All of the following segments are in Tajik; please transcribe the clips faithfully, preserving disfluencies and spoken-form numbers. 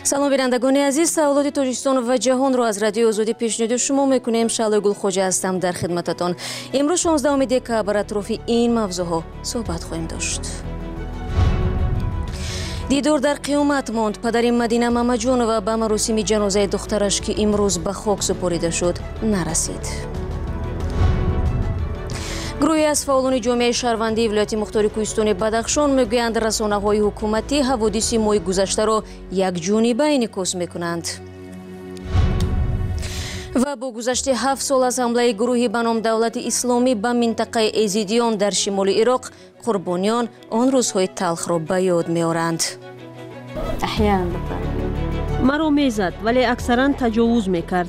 салом бинандагони азиз, саволоти Тоҷикистон ва ҷаҳонро аз радиои Озодӣ пешниҳоди шумо мекунем. Шаълои Гулхоҷа ҳастам дар хидмататон. имрӯз шонздаҳуми декабр атрофи ин мавзӯъҳо суҳбат хоҳем дошт. дидор дар қиёмат монд. Падари Мадина Мамаҷонова ба маросими ҷанозаи духтараш, ки имрӯз ба хок супорида шуд, нарасид. гурӯҳе аз фаъолони ҷомеаи шаҳрвандии вилояти мухтори Кӯҳистони Бадахшон мегӯянд, расонаҳои ҳукуматӣ ҳаводиси моҳи гузаштаро якҷониба инъикос мекунанд. ва бо гузашти ҳафт сол аз ҳамлаи гурӯҳи ба ном Давлати Исломӣ ба минтақаи Эзидиён дар шимоли Ироқ, қурбониён он рӯзҳои талхро ба ёд меоранд. маро мезад, вале аксаран таҷовуз мекард.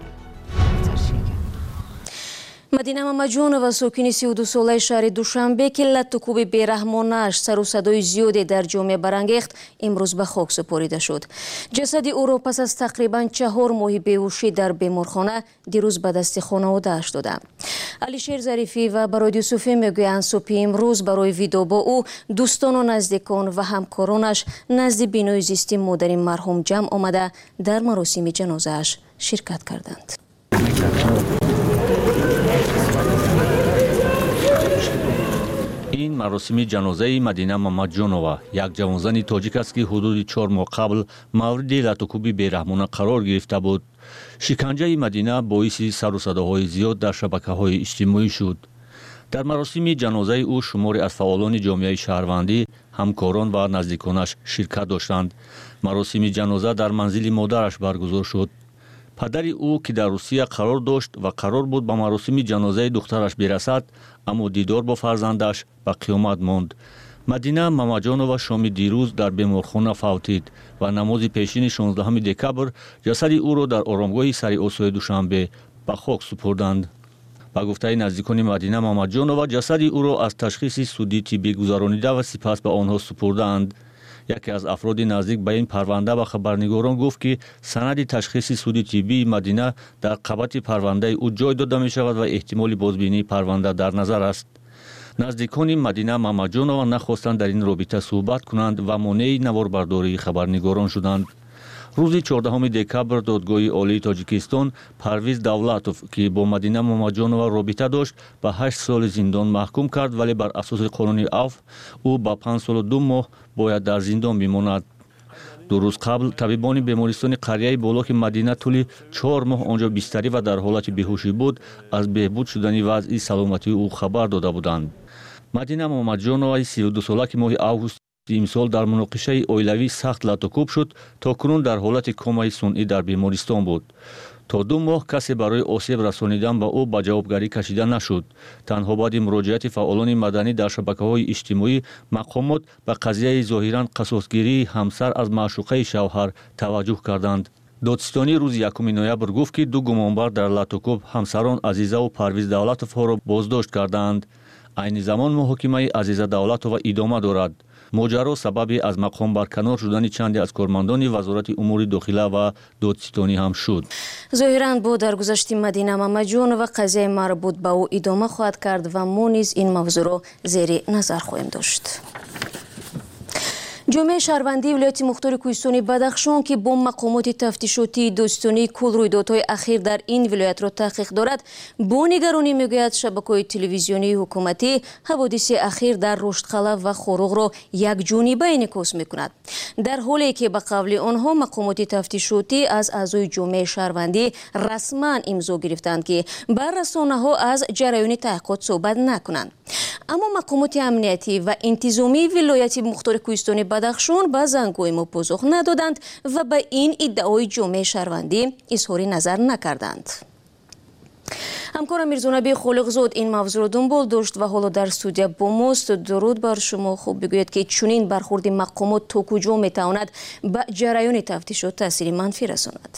Мадина Мамаҷонова, сокини сию ду солаи шаҳри Душанбе, ки латтукуби бераҳмонааш сару садои зиёде дар ҷомеа барангехт, имрӯз ба хок супорида шуд. ҷасади ӯро пас аз тақрибан чаҳор моҳи беҳушӣ дар беморхона дирӯз ба дасти хонаводааш дода. Алишер Зарифӣ ва Барод Юсуфӣ мегӯянд, субҳи имрӯз барои видо бо ӯ дӯстону наздикон ва ҳамкоронаш назди бинои зисти модари марҳум ҷамъ омада дар маросими ҷанозааш ширкат карданд. ин маросими ҷанозаи Мадина Мамаҷонова, як ҷавонзани тоҷик аст, ки ҳудуди чор моҳ қабл мавриди латукуби бераҳмона қарор гирифта буд. шиканҷаи Мадина боиси сару садоҳои зиёд дар шабакаҳои иҷтимоӣ шуд. дар маросими ҷанозаи ӯ шуморе аз фаъолони ҷомеаи шаҳрвандӣ, ҳамкорон ва наздиконаш ширкат доштанд. маросими ҷаноза дар манзили модараш баргузор шуд. падари ӯ, ки дар Русия қарор дошт ва қарор буд ба маросими ҷанозаи духтараш берасад, аммо дидор бо фарзандаш ба қиёмат монд. Мадина Мамаҷонова шоми дирӯз дар беморхона фавтид ва намози пешини шонздаҳуми декабр ҷасади ӯро дар оромгоҳи Сари Осои Душанбе ба хок супурданд. ба гуфтаи наздикони Мадина Мамаҷонова, ҷасади ӯро аз ташхиси судӣ тиббӣ гузаронида ва сипас ба онҳо супурдаанд. яке аз афроди наздик ба ин парванда ба хабарнигорон гуфт, ки санади ташхиси суди тиббии Мадина дар қабати парвандаи ӯ ҷой дода мешавад ва эҳтимоли бозбинии парванда дар назар аст. наздикони Мадина Мамаҷонова нахостанд дар ин робита суҳбат кунанд ва монеи наворбардории хабарнигорон шуданд. рӯзи чордаҳуми декабр додгоҳи олии Тоҷикистон Парвиз Давлатов, ки бо Мадина Мамаҷонова робита дошт, ба ҳашт соли зиндон маҳкум кард, вале бар асоси қонуни Аф ӯ ба панҷ солу ду моҳ бояд дар зиндон бимонад. ду рӯз қабл табибони бемористони қарияи боло, ки Мадина тӯли чор моҳ онҷо бистарӣ ва дар ҳолати беҳушӣ буд, аз беҳбуд шудани вазъи саломатии ӯ хабар дода буданд. Мадина Мамаҷоноваи сию ду сола, ки моҳи август имсол дар муноқишаи оилавӣ сахт латукуб шуд, то кунун дар ҳолати комаи сунъӣ дар бемористон буд. то ду моҳ касе барои осеб расонидан ба ӯ ба ҷавобгарӣ кашида нашуд. танҳо баъди муроҷиати фаъолони маданӣ дар шабакаҳои иҷтимоӣ мақомот ба қазияи зоҳиран қасосгирии ҳамсар аз маъшуқаи шавҳар таваҷҷӯҳ карданд. додстонӣ рӯзи якуми ноябр гуфт, ки ду гумонбар дар латукуб ҳамсарон Азизаву Парвиз Давлатовҳоро боздошт карданд. айни замон муҳокимаи Азиза Давлатова идома дорад. моҷаро сабаби аз мақом барканор шудани чанде аз кормандони вазорати умури дохила ва додстонӣ ҳам шуд. зоҳиран бо даргузашти Мадина Мамаҷонова қазияи марбут ба ӯ идома хоҳад кард ва мо низ ин мавзӯъро зери назар хоҳем дошт. ҷомеаи шаҳрвандии вилояти мухтори Кӯҳистони Бадахшон, ки бо мақомоти тафтишотии дӯстонии кул рӯйдодҳои ахир дар ин вилоятро таҳқиқ дорад, бо нигаронӣ мегӯяд, шабакаҳои телевизионии ҳукуматӣ ҳаводиси ахир дар Руштқала ва Хоруғро якҷониба инъикос мекунад. дар ҳоле ки ба қавли онҳо мақомоти тафтишотӣ аз аъзои ҷомеаи шаҳрвандӣ расман имзо гирифтанд, ки ба расонаҳо аз ҷараёни таҳқиқот суҳбат накунанд. аммо мақомоти амниятӣ ва интизомии вилояти мухтори Кӯҳистони Бадахшон ба зангҳои мо позух надоданд ва ба ин иддаои ҷомеаи шаҳрвандӣ изҳори назар накарданд. ҳамкорам Мирзонаби Холиқзод ин мавзӯъро дунбол дошт ва ҳоло дар студия бо мост. дуруд бар шумо. хуб бигӯед, ки чунин бархурди мақомот то куҷо метавонад ба ҷараёни тафтишот таъсири манфӣ расонад?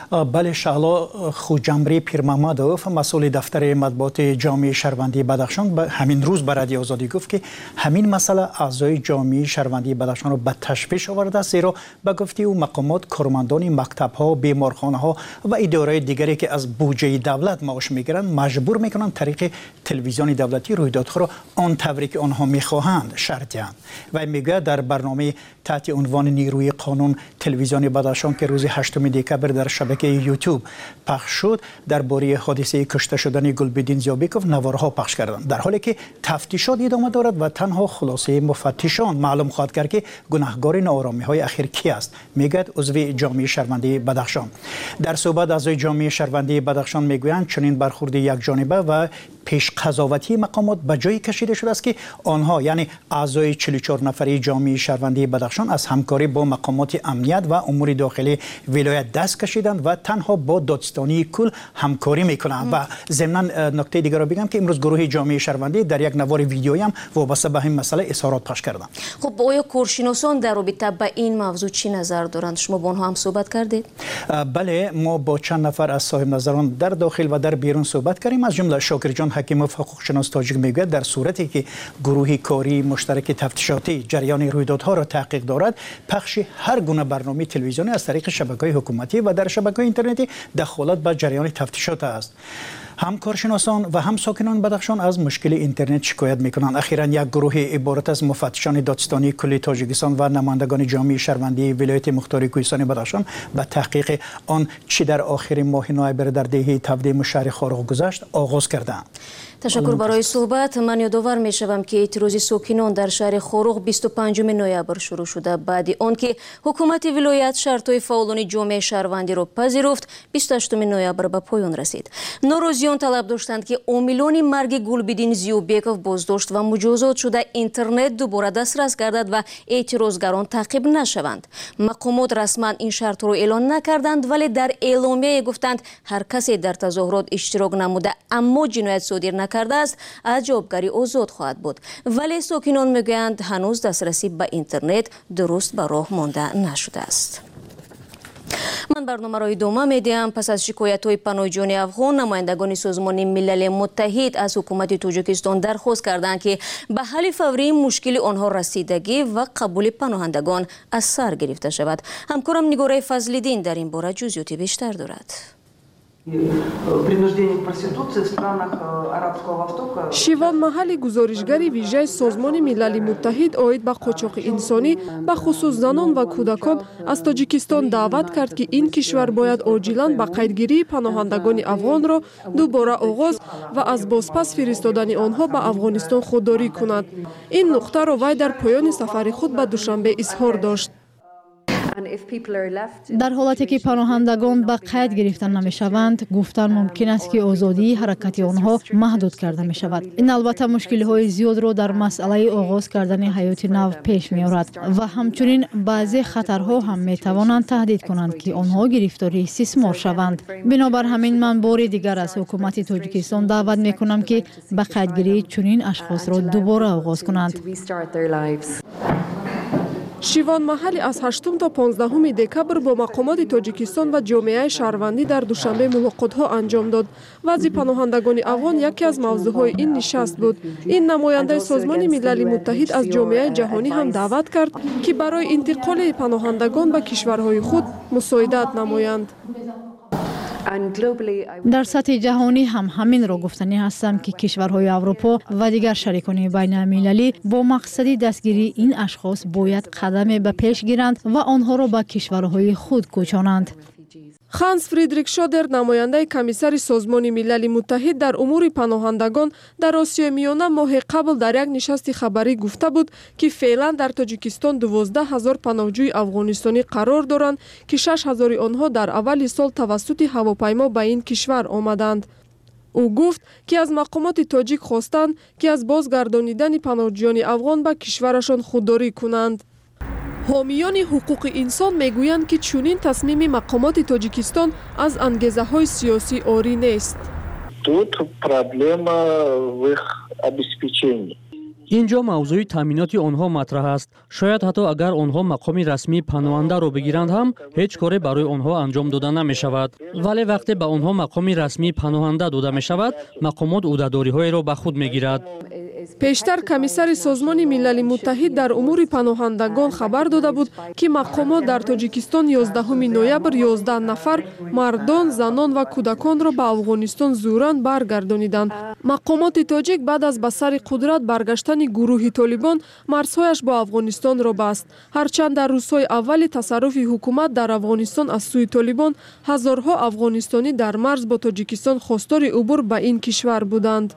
بله شعلا خوجمری پیرمحمدوف مسئول دفتر مطبوعات جامعه شهروندی بدخشان همین روز به رادیو آزادی گفت که همین مسئله اعضای جامعه شهروندی بدخشان را به تشویش آورده است، زیرا به گفته او مقامات کارمندان مکتب‌ها، بیمارخانه‌ها و ادارات دیگری که از بودجه دولت معاش میگیرند مجبور میکنند طریق تلویزیون دولتی رویدادها را آن طوری که آنها میخواهند شرح دهند. و میگه در برنامه تحت عنوان نیروی قانون تلویزیون بدخشان که روز هشتم دکبر در شبکه یوتیوب پخش شد درباره حادثه کشته شدن گلبدین زیابیکوف نوارها پخش کردند، در حالی که تفتیشات ادامه دارد و تنها خلاصه مفتشان معلوم خواهد کرد که گناهکار ناآرامی های اخیر کی است، میگوید عضو جامعه شهروندی بدخشان. در صحبت اعضای جامعه شهروندی بدخشان میگویند چنین برخورد یک جانبه و پیش قضاوتی مقامات به جایی کشیده شده است که آنها یعنی اعضای چهل و چهار نفری جامعه شهروندی بدخشان از همکاری با مقامات امنیت و امور داخلی ولایت دست کشیدند و تنها با دادستانی کل همکاری میکنند. و ضمن نکته دیگر را بگم که امروز گروه جامعه شهروندی در یک نوار ویدیویی هم وابسته به این مسئله اظهارات پخش کردند. خب آیا کارشناسان در رابطه با این موضوع چی نظر دارند؟ شما با آنها هم صحبت کردید؟ بله، ما با چند نفر از صاحب نظران در داخل و در بیرون صحبت کردیم. از جمله شاکر جان حکیموف حقوقشناس تاجیک میگوید در صورتی که گروه کاری مشترک تفتیشاتی جریان رویدادها را تحقیق دارد، پخش هر گونه برنامه تلویزیونی از طریق شبکه‌های حکومتی و در شبکه‌های اینترنتی دخالت به جریان تفتیشات است. هم کارشناسان و هم ساکنان بدخشان از مشکل اینترنت شکایت میکنند. اخیراً یک گروه عبارت از مفتشان دادستانی کل تاجیکستان و نمایندگان جامعه شهروندی ولایت مختار کوهستان بدخشان به تحقیق آن چی در آخر ماه نوامبر در دهه تبدیم شهر خارق گذشت آغاز کردند. تشکر برای صحبت. من یادآور می شوم که اعتراض ساکنان در شهر خارق بیست و پنجم نوامبر شروع شده، بعد آنکه حکومت ولایت شرطهای فعالان جامعه شهروندی را پذیرفت بیست و هشتم نوامبر به پایان رسید. ناراضیان طلب داشتند که عاملان مرگ گلبدین زیابیکوف بازداشت و مجازات شده اینترنت دوباره دسترس گردد و اعتراضگران تعقیب نشوند. مقامات رسما این شرط را اعلان نکردند، ولی در اعلامیه گفتند هر کسی در تظاهرات اشتراک نموده اما جنایت صادر کرده است از جوابگری آزاد خواهد بود. ولی ساکنان میگویند هنوز دسترسی به اینترنت درست به راه مانده نشده است. من برنامه را ادامه میدهم. پس از شکایت‌های پناهجویان افغان، نمایندگان سازمان ملل متحد از حکومت تاجیکستان درخواست کردند که به حل فوری مشکل آنها رسیدگی و قبول پناهندگان از سر گرفته شود. همکارم نگاره فضل‌الدین در این باره جزئیات بیشتر دارد. شیوان محلی گزارشگری ویژه سازمان ملل متحد اوید به قاچاق انسانی به خصوص زنان و کودکان از تاجیکستان دعوت کرد که این کشور باید عاجلاً به قیدگیری پناهندگان افغان را دوباره آغاز و از بازپس فرستادن آنها به افغانستان خودداری کند. این نقطه را وی در پایان سفر خود به دوشنبه اظهار داشت. در حالتی که پناهندگان به قید گرفته نمی شوند، گفتن ممکن است که آزادی حرکت آنها محدود کرده می شود. این البته مشکل های زیاد را در مسئله آغاز کردن حیات نو پیش می آورد و همچنین بعضی خطرها هم می توانند تهدید کنند که آنها گرفتاری استثمار شوند. بنابر همین من بار دیگر از حکومت تاجیکستان دعوت می کنم که به قیدگیری چنین اشخاص را دوباره آغاز کنند. شیوان محلی از هشتم تا پانزدهم دکبر با مقامات تاجیکستان و جامعه شهروندی در دوشنبه ملاقات‌ها انجام داد. وضع پناهندگان افغان یکی از موضوعهای این نشست بود. این نماینده سازمان ملل متحد از جامعه جهانی هم دعوت کرد که برای انتقال پناهندگان به کشورهای خود مساعدت نمایند. در سطح جهانی هم همین را گفتنی هستم که کشورهای اروپا و دیگر شریکان بین المللی با مقصد دستگیری این اشخاص باید قدم به پیش گیرند و آنها را به کشورهای خود کوچانند. خانس فریدریک شادر، نماینده کمیسر سازمان ملل متحد در امور پناهندگان در آسیای میانه ماه قبل در یک نشست خبری گفته بود که فعلا در تاجیکستان دوازده هزار پناهجوی افغانستانی قرار دارند که شش هزار آنها در اول سال توسط هواپیما به این کشور آمدند. او گفت که از مقامات تاجیک خواستند که از بازگردانیدن پناهجویان افغان به کشورشان خودداری کنند. حامیان حقوق انسان میگویند که چنین تصمیم مقامات تاجیکستان از انگیزه های سیاسی عاری نیست. Тут проблема в их обеспечении. اینجا موضوع تامینات آنها مطرح است. شاید حتی اگر آنها مقام رسمی پناهنده را بگیرند هم هیچ کاری برای آنها انجام داده نمی شود. ولی وقتی به آنها مقام رسمی پناهنده داده می شود، مقامات عهده‌داری های را به خود می گیرد. пештар комиссари созмони милали муттаҳид дар умури паноҳандагон хабар дода буд ки мақомот дар тоҷикистон ёздаҳуми ноябр ёздаҳ нафар мардон занон ва кӯдаконро ба афғонистон зӯран баргардониданд. мақомоти тоҷик баъд аз ба сари қудрат баргаштани гурӯҳи толибон марзҳояш бо афғонистонро баст. ҳарчанд дар рӯзҳои аввали тасарруфи ҳукумат дар афғонистон аз сӯи толибон ҳазорҳо афғонистонӣ дар марз бо тоҷикистон хостори убур ба ин кишвар буданд.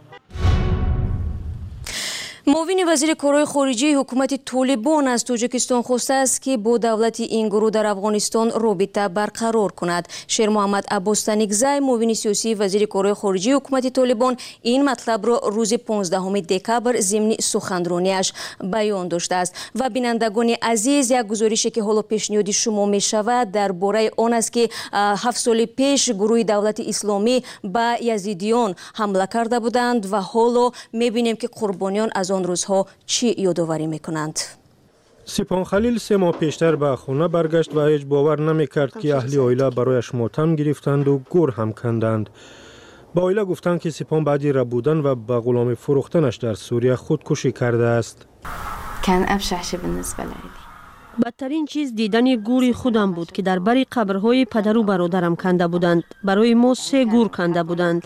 муовини вазири корҳои хориҷии ҳукумати толибон аз тоҷикистон хостааст ки бо давлати ин гурӯҳ дар афғонистон робита барқарор кунад. шермуҳаммад аббостаникзай, муовини сиёсии вазири корҳои хориҷии ҳукумати толибон, ин матлабро рӯзи понздаҳуми декабр зимни суханронияш баён доштааст. ва бинандагони азиз, як гузорише ки ҳоло пешниҳоди шумо мешавад дар бораи он аст ки ҳафт соли пеш гурӯҳи давлати исломӣ ба язидиён ҳамла карда буданд ва ҳоло мебинем ки қурбониён аз он рӯзҳо чӣ ёдоварӣ мекунанд. сипон халил се моҳ пештар ба хона баргашт ва ҳеҷ бовар намекард ки аҳли оила барояш мотам гирифтанду гур ҳам канданд. ба оила гуфтанд ки сипон баъди рабудан ва ба ғуломӣ фурӯхтанаш дар сурия худкушӣ кардааст. بدترین چیز دیدن گوری خودم بود که در بری قبرهای پدر و برادرم کنده بودند. برای ما سه گور کنده بودند.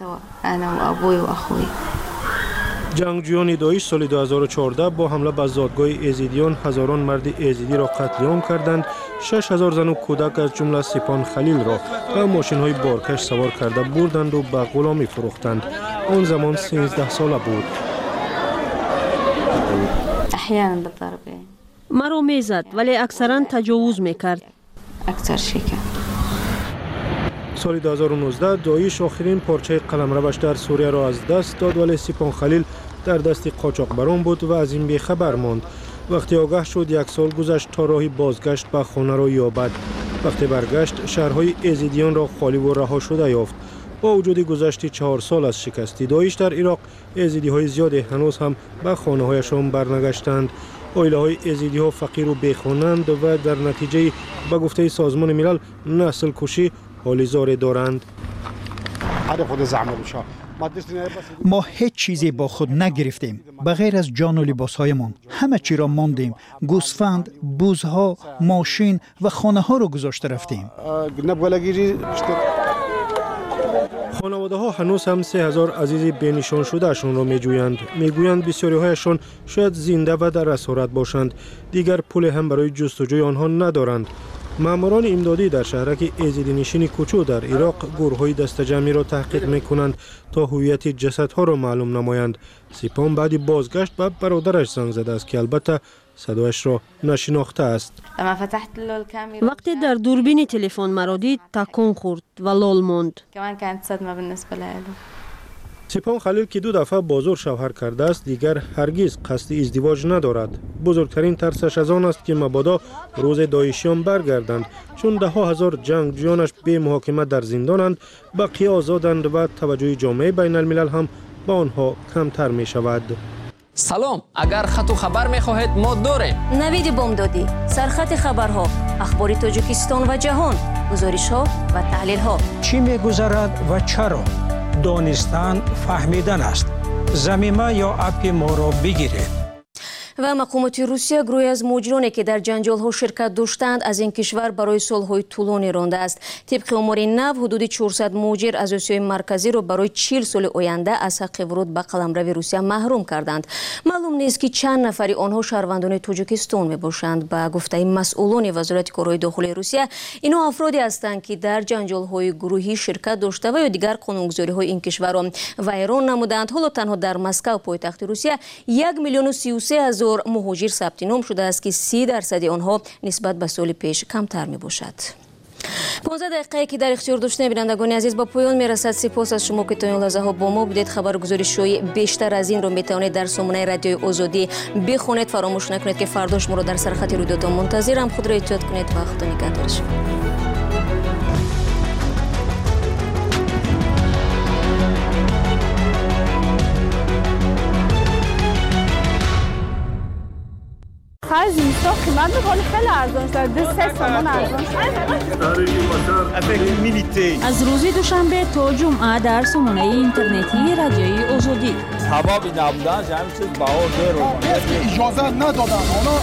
جنگجویان داعش سال دو هزار و چهارده با حمله به زادگاه ایزیدیان هزاران مرد ایزیدی را قتل عام کردند. شش هزار زن و کودک از جمله سپان خلیل را به ماشین های بارکش سوار کرده بردند و به غلامی فروختند. آن زمان سیزده ساله بود. مرا میزد ولی اکثرا تجاوز میکرد. سال دو هزار و نوزده داعش آخرین پارچه قلمروش در سوریه را از دست داد، ولی سپان خلیل در دست قاچاقبران بود و از این بیخبر ماند. وقتی آگاه شد یک سال گذشت تا راهی بازگشت به خانه را یابد. وقتی برگشت شهرهای ایزیدیان را خالی و رها شده یافت. با وجود گذشت چهار سال از شکستی داعش در عراق، ایزیدی های زیادی هنوز هم به خانه هایشان برنگشتند. عائله های ایزیدی ها فقیر و بیخوانند و در نتیجه به گفته سازمان ملل نسل کشی حال زاری دارند. ما هیچ چیزی با خود نگرفتیم بغیر از جان و لباسهایمان. همه چی را ماندیم. گوسفند، بوزها، ماشین و خانه ها را گذاشته رفتیم. خانواده ها هنوز هم سه هزار عزیز بینشان شده اشون را می جویند. می گویند بسیاری هایشان شاید زنده و در اسارت باشند. دیگر پول هم برای جستجوی آنها ندارند. ماموران امدادی در شهرک ایزیدی نشین کوچو در عراق گروه‌های دست جمعی را تحقیق می‌کنند تا هویت جسدها را معلوم نمایند. سپان بعدی بازگشت به برادرش زنگ زده است که البته صدایش را نشناخته است. وقتی در دوربین تلفن مرا دید تکان خورد و لال ماند. سپان خلیل که دو دفعه بازور شوهر کرده است دیگر هرگز قصد ازدواج ندارد. بزرگترین ترسش از آن است که مبادا روز داعشیان برگردند، چون ده ها هزار جنگجویانش بی محاکمه در زندانند، بقیه آزادند و توجه جامعه بین الملل هم با آنها کمتر می شود. سلام، اگر خط و خبر می خواهید ما داریم. نوید بامدادی، سرخط خبرها، اخبار تاجیکستان و جهان، گزارش ها و تحلیل ها. چی می گذرد و چرا؟ دانستن فهمیدن است. زمینه یا اپی ما را بگیرید. و مقامات روسیه گروهی از مهاجرانی که در جنجال‌ها شرکت داشتند از این کشور برای سال‌های طولانی رانده است. طبق آمار نو حدود چهارصد مهاجر از آسیای مرکزی را برای چهل سال آینده از حق ورود به قلمرو روسیه محروم کردند. معلوم نیست که چند نفری آنها شهروندان تاجیکستان میباشند. به گفته مسئولان وزارت کارهای داخلی روسیه، اینها افرادی هستند که در جنجال‌های گروهی شرکت داشته و یا دیگر قانونگذاری‌های این کشور را ویران نمودند. حالا تنها در مسکو پایتخت روسیه یک میلیون و سی و سه هزار مهاجر ثبت نام شده است که سی درصد آنها نسبت به سال پیش کمتر می باشد. پانزده دقیقه که در اختیار داشتن بینندگان عزیز با پایان می رسد. سپاس از شما که تا این لحظه ها با ما بودید. خبرگزاری‌های بیشتر از این رو می توانید در سامانه رادیوی آزادی بخونید. فراموش نکنید که فرداش ما رو در سرخط رویدادها منتظرم. خود را احتیاط کنید و خدا نگهدار شما. خرج زمستان قیمت میکنه خیلی ارزان شده دو سه تومان ارزان شده. از روز دوشنبه تا جمعه در سامانه اینترنتی رادیوی آزادی هوا بی نبودن جمعی چیز بهار دیر اجازه ندادن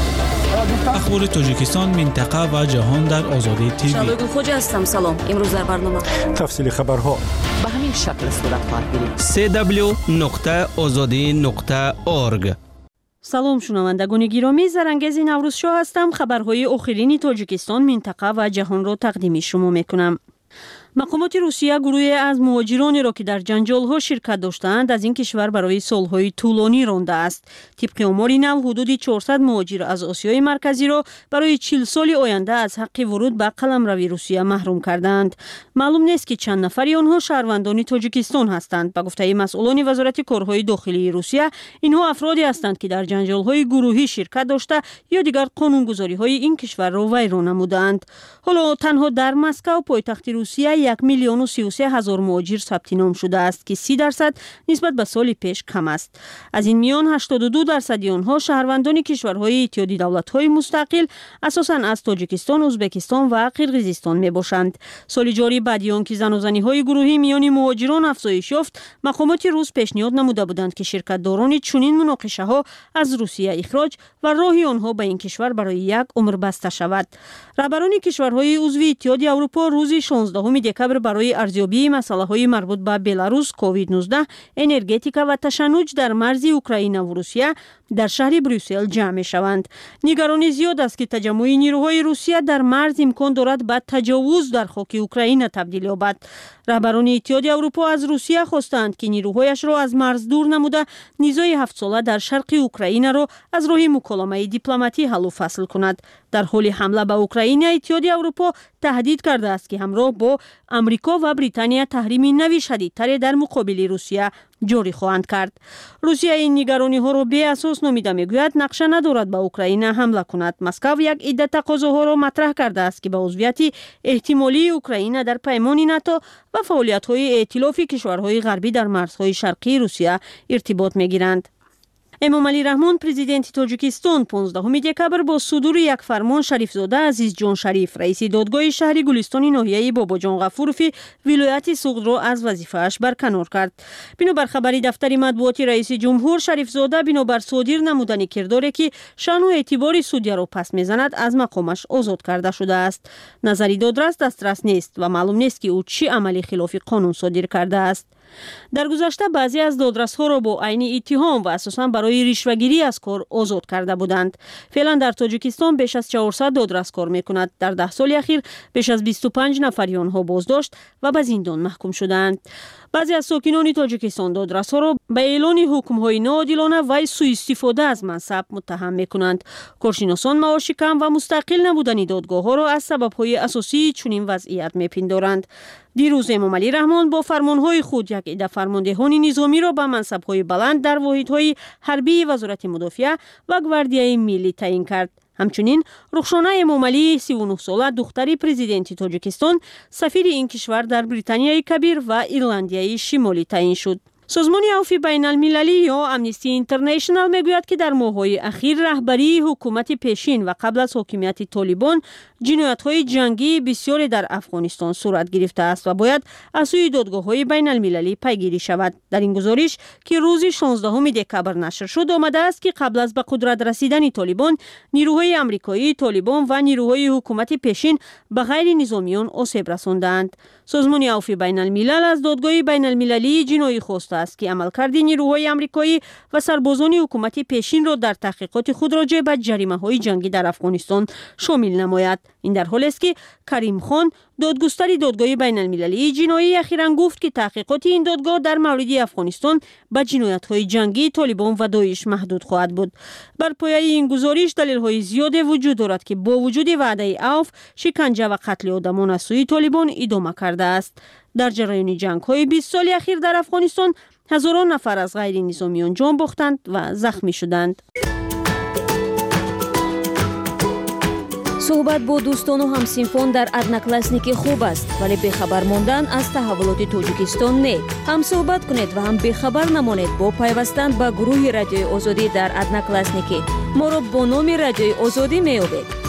اخبار تاجیکستان منطقه و جهان در آزادی تیوی. شبگو خوج هستم. سلام. امروز در برنامه تفصیل خبرها به همین شکل صورت خواهد گرفت. سه دبلیو نقطه آزادی نقطه اورگ. سلام شنوندگان گرامی، زرنگز نوروز شاه هستم. خبرهای آخرین تاجیکستان، منطقه و جهان را تقدیم شما میکنم. مقامات روسیه گروهی از مهاجرانی را که در جنجال‌ها شرکت داشتند از این کشور برای سال‌های طولانی رانده است. طبق آمار نو حدود چهارصد مهاجر از آسیای مرکزی را برای چهل سال آینده از حق ورود به قلمروی روسیه محروم کردند. معلوم نیست که چند نفری آنها شهروندان تاجیکستان هستند. به گفته مسئولان وزارت کارهای داخلی روسیه، اینها افرادی هستند که در جنجال‌های گروهی شرکت داشته یا دیگر قانونگذاری‌های این کشور را ویران نمودند. حالا تنها در مسکو پایتخت روسیه یک میلیون و سی و سه هزار مهاجر ثبت نام شده است که سی درصد نسبت به سال پیش کم است. از این میان هشتاد و دو درصد آنها شهروندان کشورهای اتحادیه دولت‌های مستقل اساساً از تاجیکستان، ازبکستان و قرقیزستان میباشند. سال جاری بعد از آنکه زناشویی‌های گروهی میان مهاجران افزایش یافت، مقامات روس پیشنهاد نموده بودند که شرکت‌داران چنین مناقشه‌ها از روسیه اخراج و راه آنها به این کشور برای یک عمر بسته شود. رهبران کشورهای عضو اتحادیه اروپا روز شانزدهم دکبر برای ارزیابی مسائل مربوط به بلاروس، کووید نوزده، انرژتیکا و تشنج در مرز اوکراین و روسیه در شهر بروسل جمع شوند. نگرانی زیاد است که تجمع نیروهای روسیه در مرز امکان دارد به تجاوز در خاک اوکراین تبدیل یابد. رهبران اتحادیه اروپا از روسیه خواستند که نیروهایش را از مرز دور نموده نیزای هفت ساله در شرق اوکراین را از راه مکالمه دیپلماتی حل و فصل کند. در حال حمله به اوکراین، اتحادیه اروپا تهدید کرده است که همراه با امریکا و بریتانیا تحریم نوی شدیدتر در مقابل روسیه جاری خواهند کرد. روسیه این نگرانی ها را بی اساس نامیده میگوید نقشه ندارد به اوکراین حمله کند. مسکو یک عده تقاضاها را مطرح کرده است که به عضویت احتمالی اوکراین در پیمان ناتو و فعالیت‌های ائتلاف کشورهای غربی در مرزهای شرقی روسیه ارتباط میگیرند. امامعلی رحمان پرزیدنت تاجیکستان پانزدهم دکبر با صدور یک فرمان شریفزاده عزیز جان شریف رئیس دادگاه شهر گلستان ناحیه باباجان غفوروفی ولایت سوغد را از وظیفه‌اش برکنار کرد. بنابر خبری دفتر مطبوعاتی رئیس جمهور، شریفزاده بنابر صادر نمودن کرداری که شأن و اعتبار سودیه را پس میزند از مقامش آزاد کرده شده است. نظری دادرس دسترس نیست و معلوم نیست که او چه عملی خلاف قانون صادر کرده است. در گذشته بعضی از دادرس‌ها را با عین اتهام و اساساً برای رشوه‌گیری از کار آزاد کرده بودند. فعلا در تاجیکستان بیش از چهارصد دادرس کار می‌کند. در ده سال اخیر بیش از بیست و پنج نفر آنها بازداشت و به زندان محکوم شدند. بعضی از ساکنان تاجیکستان دادرس‌ها را به اعلان حکم‌های ناعادلانه و سوء استفاده از منصب متهم می‌کنند. کارشناسان معاش کم و مستقل نبودن دادگاه‌ها را از سبب‌های اساسی چنین وضعیت می‌پندارند. دیروز امامعلی رحمان با فرمان‌های خود یک عده فرماندهان نظامی را به منصب‌های بلند در واحدهای حربی وزارت مدافعه و گواردیای ملی تعیین کرد. همچنین رخشانه امامعلی سی و نه ساله دختری پرزیدنت تاجیکستان سفیر این کشور در بریتانیای کبیر و ایرلندیای شمالی تعیین شد. سازمان عفو بین المللی یا امنیستی اینترنشنال میگوید که در ماه‌های اخیر رهبری حکومت پیشین و قبل از حاکمیت طالبان جنایت‌های جنگی بسیاری در افغانستان صورت گرفته است و باید از سوی دادگاه‌های بین المللی پیگیری شود. در این گزارش که روز شانزدهم دکبر نشر شد آمده است که قبل از به قدرت رسیدن طالبان، نیروهای آمریکایی، طالبان و نیروهای حکومت پیشین به غیر نظامیان آسیب رساندند. سازمان عفو بین الملل از دادگاه بین المللی جنایی خواسته است که عملکرد نیروهای آمریکایی و سربازان حکومت پیشین را در تحقیقات خود راجع به جریمه‌های جنگی در افغانستان شامل نماید. این در حالی است که کریم خان دادگستر دادگاه بین المللی جنایی اخیراً گفت که تحقیقات این دادگاه در مورد افغانستان به جنایت‌های جنگی طالبان و داعش محدود خواهد بود. بر پایه این گزارش دلایل زیادی وجود دارد که با وجود وعده عفو، شکنجه و قتل آدمان از سوی طالبان ادامه کرده است. در جریان جنگ‌های بیست سالی اخیر در افغانستان هزاران نفر از غیر نظامیان جان باختند و زخمی شدند. صحبت با دوستان و همسینفان در ادناکلاسنیک خوب است، ولی بخبر ماندن از تحولات تاجیکستان نه. هم صحبت کنید و هم بخبر نمانید با پیوستن به گروه رادیوی آزادی در ادناکلاسنیک. ما را با نام رادیوی آزادی می‌یابید.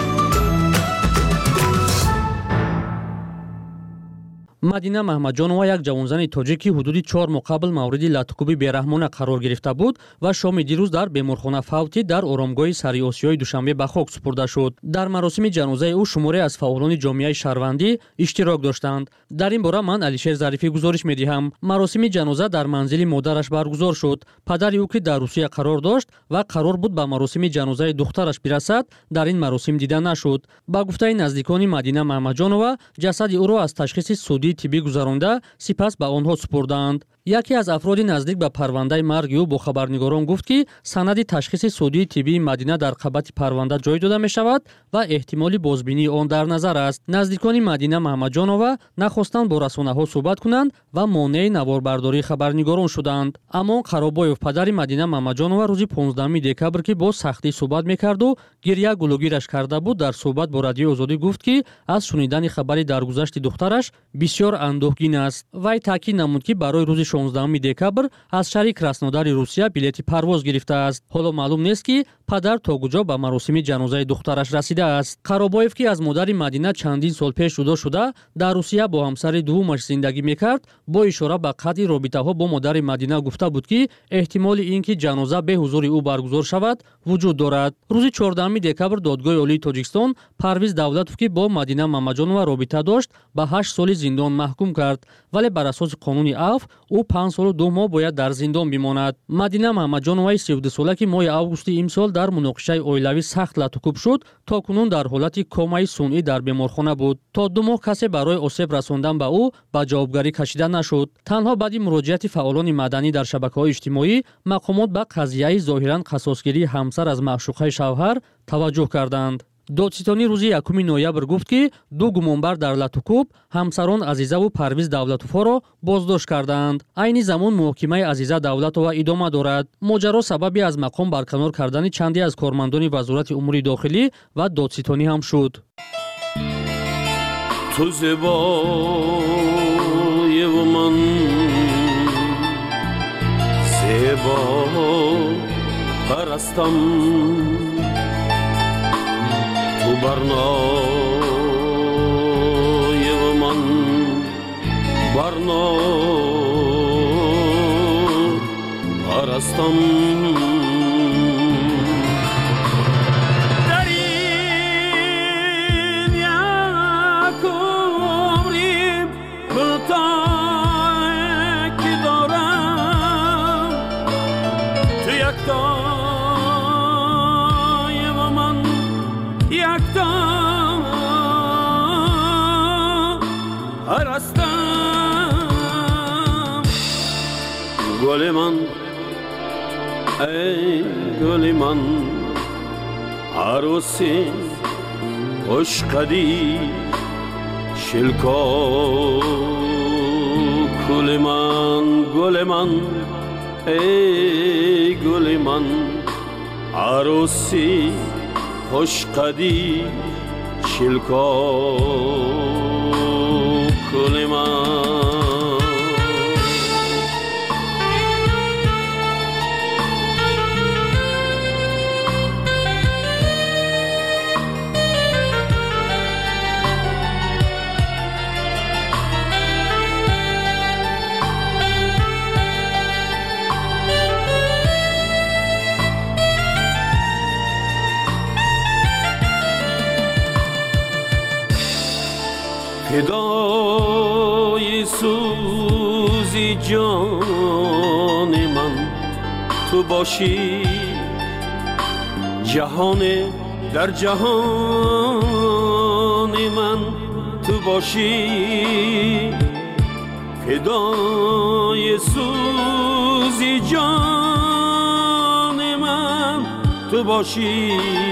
مدینه محمدجانова یک جوانزن تاجیکی حدود چهار ماه قبل مورد لطکوبی بیرحمانه قرار گرفته بود و شام دیروز در بیمارخانه فوتی در آرامگاه سری آسیای دوشنبه به خاک سپرده شد. در مراسم جنازه او شماری از فعالان جامعه شهروندی اشتراک داشتند. در این باره من علیشیر ظریفی گزارش می‌دهم. مراسم جنازه در منزل مادرش برگزار شد. پدر او که در روسیه قرار داشت و قرار بود به مراسم جنازه دخترش برسد، در این مراسم دیده نشد. با گفته نزدیکان مدینه محمدجانова جسد او را از تشخیص سودی طبی گذرانده سپس به آنها سپردند. یکی از افراد نزدیک به پرونده مرگ او با خبرنگاران گفت که سند تشخیص سودی طبی مدینه در قبط پرونده جای داده می شود و احتمال بازبینی آن در نظر است. نزدیکان مدینه محمدجانова نخواستند با رسانه ها صحبت کنند و مانع نواربرداری خبرنگاران شدند. اما قرابایوف پدر مدینه محمدجانова روز پانزدهم دکبر که با سختی صحبت میکرد و گریه گلوگیرش کرده بود، در صحبت با رادیو آزادی گفت که از شنیدن خبری درگذشت دخترش بسیار اندوهگین است. وی تاکید نمود که برای روز شانزدهم دکبر از شهر کراسنودار روسیه بلیط پرواز گرفته است. حالا معلوم نیست که پدر تا کجا به مراسم جنازه دخترش رسیده است. قرابایف که از مادر مدینه چندین سال پیش جدا شده در روسیه با همسر دومش زندگی میکرد، با اشاره به قطع رابطه ها با مادر مدینه گفته بود که احتمال اینکه جنازه به حضور او برگزار شود وجود دارد. روز چهاردهم دکبر دادگاه عالی تاجیکستان پرویز دولتوف که با مدینه محمدجانова رابطه داشت به هشت سال زندان محکوم کرد، ولی بر اساس قانون عفو او پنج سال و دو ماه باید در زندان بماند. مدینه محمدجانova سی و دو ساله که ماه اوگوست امسال در مناقشه اویلوی سخت لطکوب شد، تا کنون در حالت کومای سنئی در بیمارخانه بود. تا دو ماه کسی برای آسیب رساندن به او به جوابگری کشیده نشد. تنها بعد مراجعت فعالان مدنی در شبکه‌های اجتماعی مقامات به قضیه ظاهراً قصاصگیری همسر از معشوقه شوهر توجه کردند. دادستانی روز یکم نوامبر گفت که دو گمانبر در لطکوب همسران عزیزه و پرویز دولتوفا را بازداشت کردند. عین زمان محاکمه عزیزه دولتوفا ادامه دارد. ماجرا سببی از مقام برکنار کردن چندی از کارمندان وزارت امور داخلی و دادستانی هم شد. تو زیبای و من زیبا پرستم، تو برنای و من برنا پرستم. در این یک عمری کوتاه که دارم، تو یک تای و من یک تا هرستم. گل من ای گل من عروسی خوش قدی شلکا، گل من گل من ای گل من عروسی خوش قدی شلکا، گل من. فدای سوزی جان من تو باشی، جهان در جهان من تو باشی. فدای سوزی جان من تو باشی،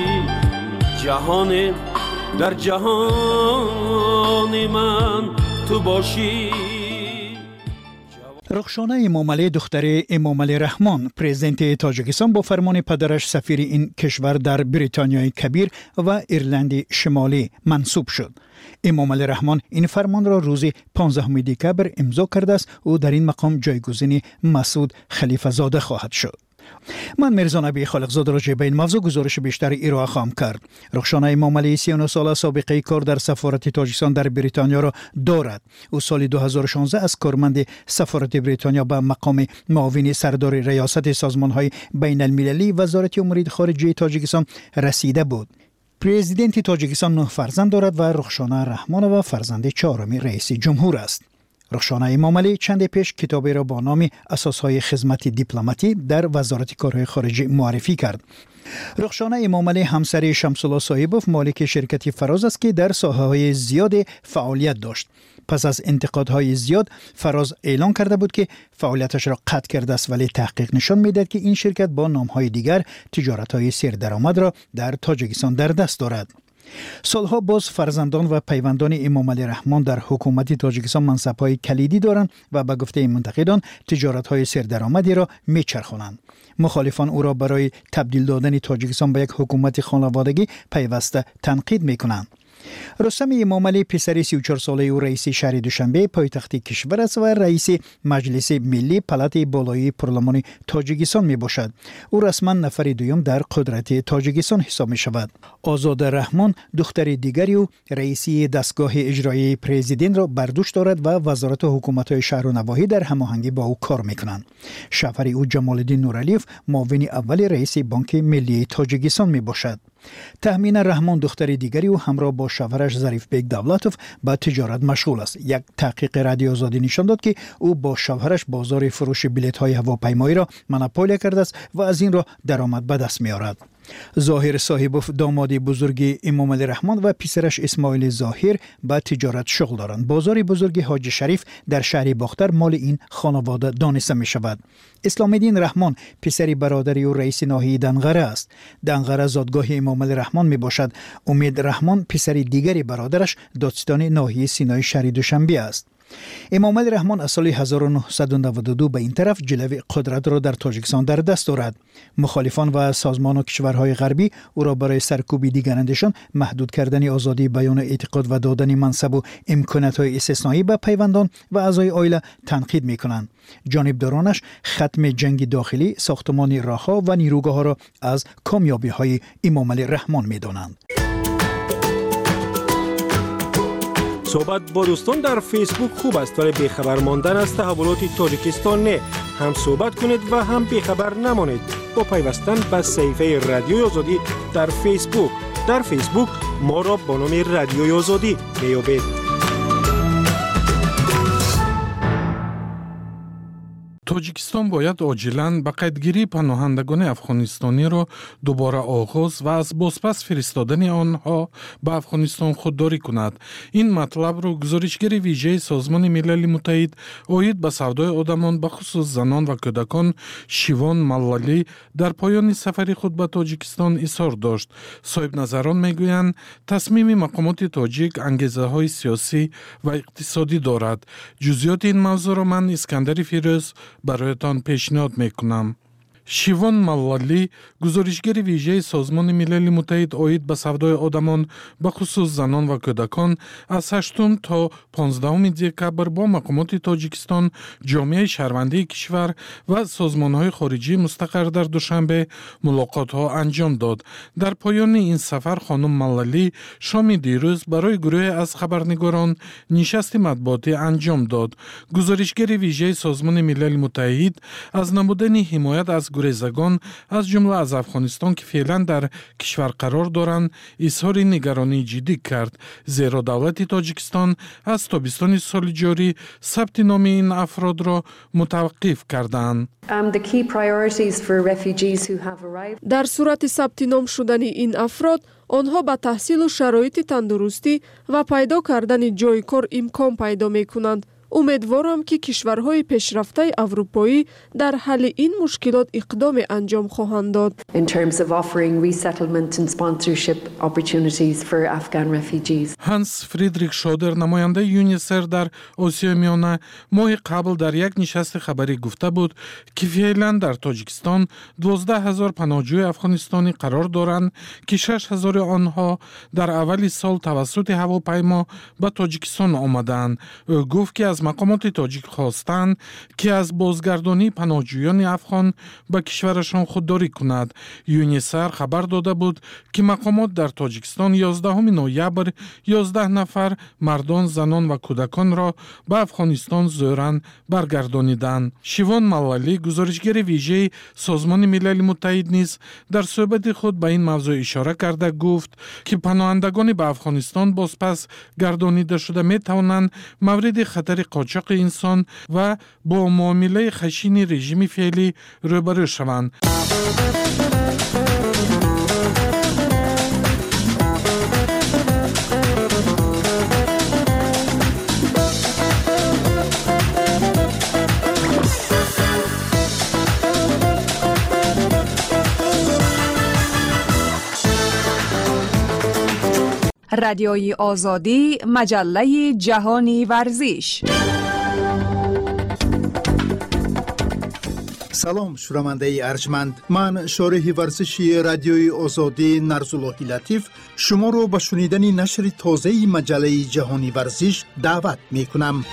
جهان در جهان من تو باشی. رخشانه امامعلی دختر امامعلی رحمان پرزیدنت تاجیکستان با فرمان پدرش سفیر این کشور در بریتانیای کبیر و ایرلند شمالی منصوب شد. امامعلی رحمان این فرمان را روز پانزدهم دکبر امضا کرده است و در این مقام جایگزین مسعود خلیفه زاده خواهد شد. من میرزا نبی خالقزاده راجع به این موضوع گزارش بیشتر ارائه خواهم کرد. رخشانه امامعلی سی و نه ساله سابقه کار در سفارت تاجیکستان در بریتانیا را دارد. او سال دو هزار و شانزده از کارمند سفارت بریتانیا به مقام معاون سردار ریاست سازمان‌های بین المللی وزارت امور خارجه تاجیکستان رسیده بود. پرزیدنت تاجیکستان نه فرزند دارد و رخشانه رحمان و فرزند چهارم رئیس جمهور است. رخشانه امامعلی چند پیش کتابی را با نام اساسهای خدمت دیپلماتی در وزارت کارهای خارجه معرفی کرد. رخشانه امامعلی همسر شمس‌الله صاحبوف مالک شرکت فراز است که در ساحه‌های زیاد فعالیت داشت. پس از انتقادهای زیاد فراز اعلام کرده بود که فعالیتش را قطع کرده است، ولی تحقیق نشان می‌دهد که این شرکت با نام‌های دیگر تجارت‌های سردرآمد را در تاجیکستان در دست دارد. سالها باز فرزندان و پیوندان امامعلی رحمان در حکومت تاجیکستان منصب‌های کلیدی دارند و به گفته منتقدان تجارت‌های سردرآمدی را می‌چرخانند. مخالفان او را برای تبدیل دادن تاجیکستان به یک حکومت خانوادگی پیوسته تنقید می‌کنند. رستم امامعلی پسر سی و چهار ساله او رئیس شهر دوشنبه پایتخت کشور است و رئیس مجلس ملی پلات بالایی پارلمان تاجیکستان می باشد. او رسما نفر دوم در قدرت تاجیکستان حساب می شود. آزاده رحمان دختر دیگری او رئیسی دستگاه اجرایی پرزیدنت را بر دوش دارد و وزارت حکومت‌های شهر و نواحی در هماهنگی با او کار می کنند. شوهر او جمال الدین نورعلیوف معاون اول رئیس بانک ملی تاجیکستان می باشد. تهمین رحمان دختر دیگری او همراه با شوهرش ظریف بیگ دولتوف به تجارت مشغول است. یک تحقیق رادیو آزادی نشان داد که او با شوهرش بازار فروش بلیط‌های هواپیمایی را مونوپول کرده است و از این را درآمد به دست می‌آورد. ظاهر صاحبوف داماد بزرگ امامعلی رحمان و پسرش اسماعیل ظاهر به تجارت شغل دارند. بازار بزرگ حاج شریف در شهر باختر مال این خانواده دانسته می شود. اسلام الدین رحمان پسر برادری و رئیس ناحیه دنغره است. دنغره زادگاه امامعلی رحمان می باشد. امید رحمان پسر دیگری برادرش دادستان ناحیه سینای شهر دوشنبه است. امامعلی رحمان از سال هزار و نهصد و نود و دو به این طرف جلوه قدرت را در تاجیکستان در دست دارد. مخالفان و سازمان و کشورهای غربی او را برای سرکوب دیگرندشان محدود کردن آزادی بیان اعتقاد و دادن منصب و امکانات‌های استثنایی به پیوندان و اعضای عائله تنقید می‌کنند. جانبدارانش ختم جنگ داخلی، ساختمان راه‌ها و نیروگاه‌ها را از کامیابی‌های امامعلی رحمان می‌دانند. صحبت با دوستان در فیسبوک خوب است، ولی بیخبر ماندن از تحولات تاجیکستان نه. هم صحبت کنید و هم بیخبر نمانید با پیوستن به صفحه رادیوی آزادی در فیسبوک. در فیسبوک ما را با نام رادیوی آزادی میابید. тоҷикистон бояд оҷилан ба қайдгирии паноҳандагони афғонистониро дубора оғоз ва аз бозпас фиристодани онҳо ба афғонистон худдорӣ кунад. ин матлабро гузоришгари вижаи созмони милали муттаҳид оид ба савдои одамон ба хусус занон ва кӯдакон Шивон Маллалӣ дар поёни сафари худ ба Тоҷикистон изҳор дошт. соҳибназарон мегӯянд тасмими мақомоти тоҷик ангезаҳои сиёсӣ ва иқтисодӣ дорад. ҷузъиёти ин мавзӯъро ман Искандари Фирӯз برایتان پیشنهاد میکنم. شیوان مللی گزارشگر ویژه سازمان ملل متحد اوید به سودای آدمان به خصوص زنان و کودکان از هشتم تا پانزدهم دکبر با مقامات تاجیکستان، جامعه شهروندی کشور و سازمان‌های خارجی مستقر در دوشنبه ملاقات‌ها انجام داد. در پایان این سفر خانم مللی شام دیروز برای گروه از خبرنگاران نشست مطبوعاتی انجام داد. گزارشگر ویژه سازمان ملل متحد از نمودن حمایت از گریزگان از جمله از افغانستان که فعلا در کشور قرار دارند اظهار نگرانی جدی کرد، زیرا دولت تاجیکستان از تابستان سال جاری ثبت نام این افراد را متوقف کردند. در صورت ثبت نام شدن این افراد، آنها با تحصیل و شرایط تندرستی و پیدا کردن جای کار امکان پیدا می کنند. امیدوارم که کشورهای پیشرفته اروپایی در حل این مشکلات اقدام انجام خواهند داد. In terms of offering resettlement and sponsorship opportunities for Afghan refugees. هانس فریدریک شودر نماینده یونیسر در آسیای میانه ماه قبل در یک نشست خبری گفته بود که فعلا در تاجیکستان دوازده هزار پناهجوی افغانستانی قرار دارند که شش هزار آنها در اول سال توسط هواپیما به تاجیکستان آمدند. او گفت که از مقامات تاجیک خواستند که از بازگردانی پناهجویان افغان به کشورشان خودداری کند. یونیسر خبر داده بود که مقامات در تاجیکستان یازدهم نوامبر یازده نفر مردان، زنان و کودکان را به افغانستان زورن برگردانیدند. شیوان موالی گزارشگر ویژه سازمان ملل متحد نیز در صحبت خود به این موضوع اشاره کرده گفت که پناهندگان به افغانستان بازپس گردانیده شده می توانند مورد خطر قاچاق انسان و با معامله خشن رژیم فعلی روبرو شوند. رادیوی آزادی، مجله جهانی ورزش. سلام شنونده ارجمند، من شارح ورزشی رادیوی آزادی نرزاللهی لطیف شما رو به شنیدن نشر تازه مجله جهانی ورزش دعوت می کنم.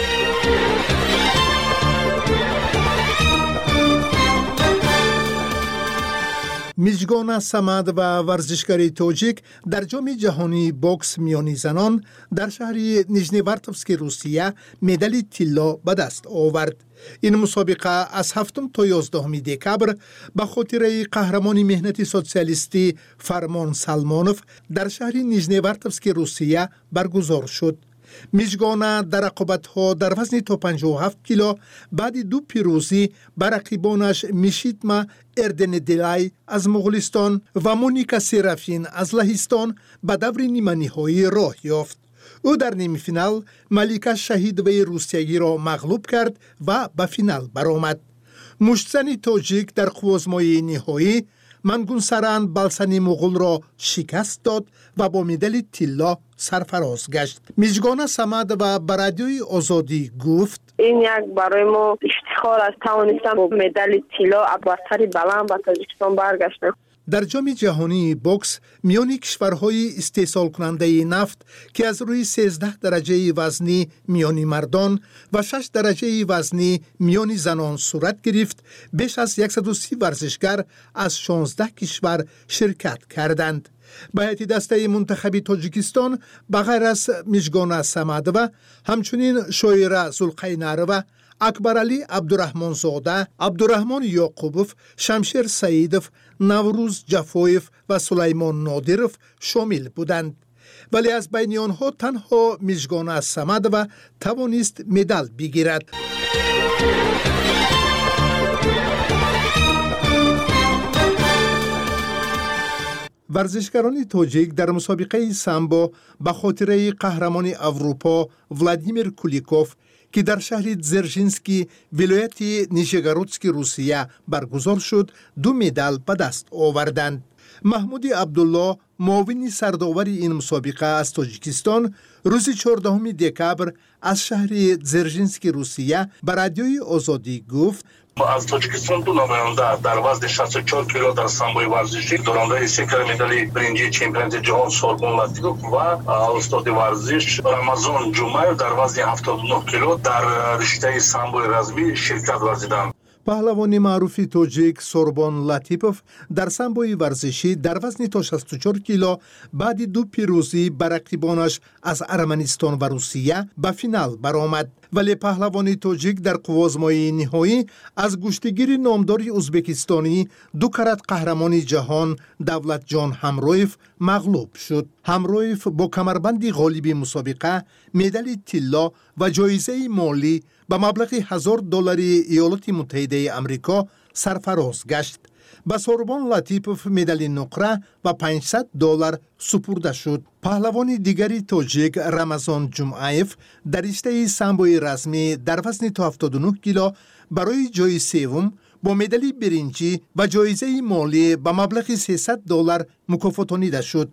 میجگان سمد و ورزشکاری تاجیک در جام جهانی بوکس میانی زنان در شهر نیژنیوارتوفسک روسیه مدال طلا به دست آورد. این مسابقه از هفتم تا یازدهم دکبر به خاطر قهرمان مهنتی سوسیالیستی فرمان سلمانوف در شهر نیژنیوارتوفسک روسیه برگزار شد. میجگان در رقابت‌ها در وزن تا پنجاه و هفت کیلو بعد دو پیروزی بر رقیبانش میشیتما اردندلای از مغولستان و مونیکا سرافین از لهستان به دور نیمه نهایی راه یافت. او در نیمه فینال ملیکا شهیدوی روسیایی را مغلوب کرد و به فینال برآمد. مشتزن تاجیک در قوزمای نهایی منگونسران بالسانی مغول را شکست داد و با مدال طلا سرفراز گشت. میجگان سمد و برادیوی آزادی گفت این یک برای ما افتخار است توانستم با مدال طلا برتری بلند به تاجیکستان برگشتم. در جام جهانی بوکس میان کشورهای استحصال کننده نفت که از روی سیزده درجه وزنی میان مردان و شش درجه وزنی میان زنان صورت گرفت، بیش از صد و سی ورزشگر از شانزده کشور شرکت کردند. به هیئت دسته منتخب تاجیکستان بغیر از میجگان سمد و همچنین شویره زلقینار و اکبر علی عبدالرحمن زاده، عبدالرحمن یعقوبوف، شمشیر سعیدوف، نوروز جفویف و سلیمان نادیروف شامل بودند. ولی از بین آنها تنها میجگان سمد و توانست مدال بگیرد. ورزشکاران تاجیک در مسابقه سامبو به خاطر قهرمان اروپا ولادیمیر کولیکوف که در شهر زرژینسکی ولایت نیژگورودسک روسیه برگزار شد دو مدال به دست آوردند. محمود عبدالله معاون سرداور این مسابقه از تاجیکستان روز چهاردهم دکبر از شهر زرژینسک روسیه به رادیوی آزادی گفت از تاجیکستان دو نماینده در وزن شصت و چهار کیلو در سامبوی ورزشی دارنده سکر مدال برنجی چمپیونات جهان سوربون لاتیف و استاد ورزش رمضان جمعه در وزن هفتاد و نه کیلو در رشته سامبوی رزمی شرکت ورزیدند. پهلوان معروف تاجیک سوربون لاتیپوف در سامبوی ورزشی در وزن تا شصت و چهار کیلو بعد دو پیروزی بر رقیبانش از ارمنستان و روسیه به فینال برآمد. ولی پهلوان تاجیک در قوزمای نهایی از گشتگیر نامدار ازبکستانی دو کرات قهرمان جهان دولت جان همرویف مغلوب شد. همرویف با کمربند غالب مسابقه مدال طلا و جایزه مالی به مبلغ هزار دلار ایالات متحده آمریکا سرفراز گشت. به سوربان لطیپوف مدال نقره و پانصد دلار سپرده شد. پهلوان دیگری تاجیک رمضان جمعیف در رشته سامبوی رسمی در وزن تا هفتاد و نه کیلو برای جای سوم با مدال برنجی و جایزه مالی به مبلغ سیصد دلار مکافاتانیده شد.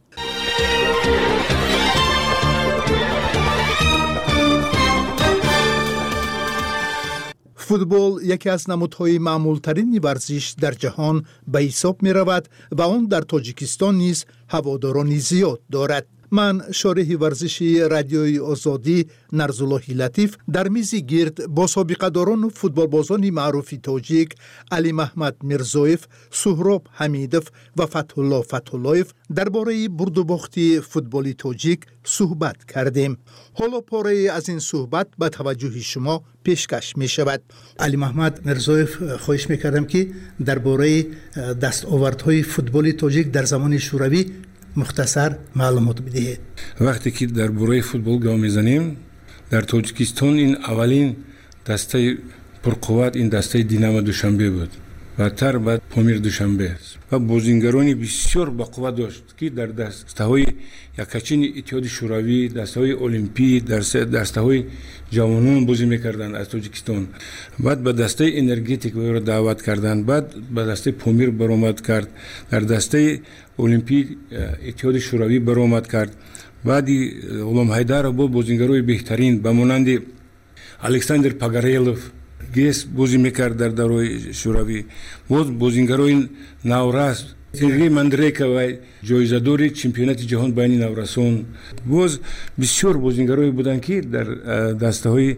فوتبال یکی از نمودهای معمولترین ورزش در جهان به حساب می رود و آن در تاجیکستان نیز هوادارانی زیاد دارد. من شارح ورزشی رادیوی آزادی نرزالله لطیف در میزی گرد با سابقه داران فوتبال بازان معروف تاجیک علی محمد میرزویف، سهراب حمیدوف و فتح الله فتح اللهیف درباره برد و باخت فوتبالی تاجیک صحبت کردیم. حالا پاره از این صحبت به توجه شما پیشکش می شود. علی محمد میرزویف، خواهش می کردم که درباره دستاوردهای فوتبالی تاجیک در زمان شوروی مختصر معلومات بدهید. وقتی که در باره فوتبال گام میزنیم در تاجیکستان این اولین دسته پرقوت این دسته دینامو دوشنبه بود و تر بعد پامیر دوشنبه و بازیگرانی بسیار با قوت داشت که در دسته‌های یکاچین اتحاد شوروی، دسته‌های المپی، در دسته‌های جوانان بازی می‌کردند از تاجیکستان. بعد به دسته انرژتیک او را دعوت کردند. بعد به دسته پامیر برآمد کرد. در دسته المپی اتحاد شوروی برآمد کرد. بعدی غلام حیدر با بازیگرای بهترین به مانند الکساندر پاگارلوف گیس بازی میکرد در دوران شوروی. باز بازیگرای نورس سرگی مندریکا و جایزه‌دار چمپیونات جهان بین نورسان. باز بسیار بازیگرایی بودند که در دسته‌های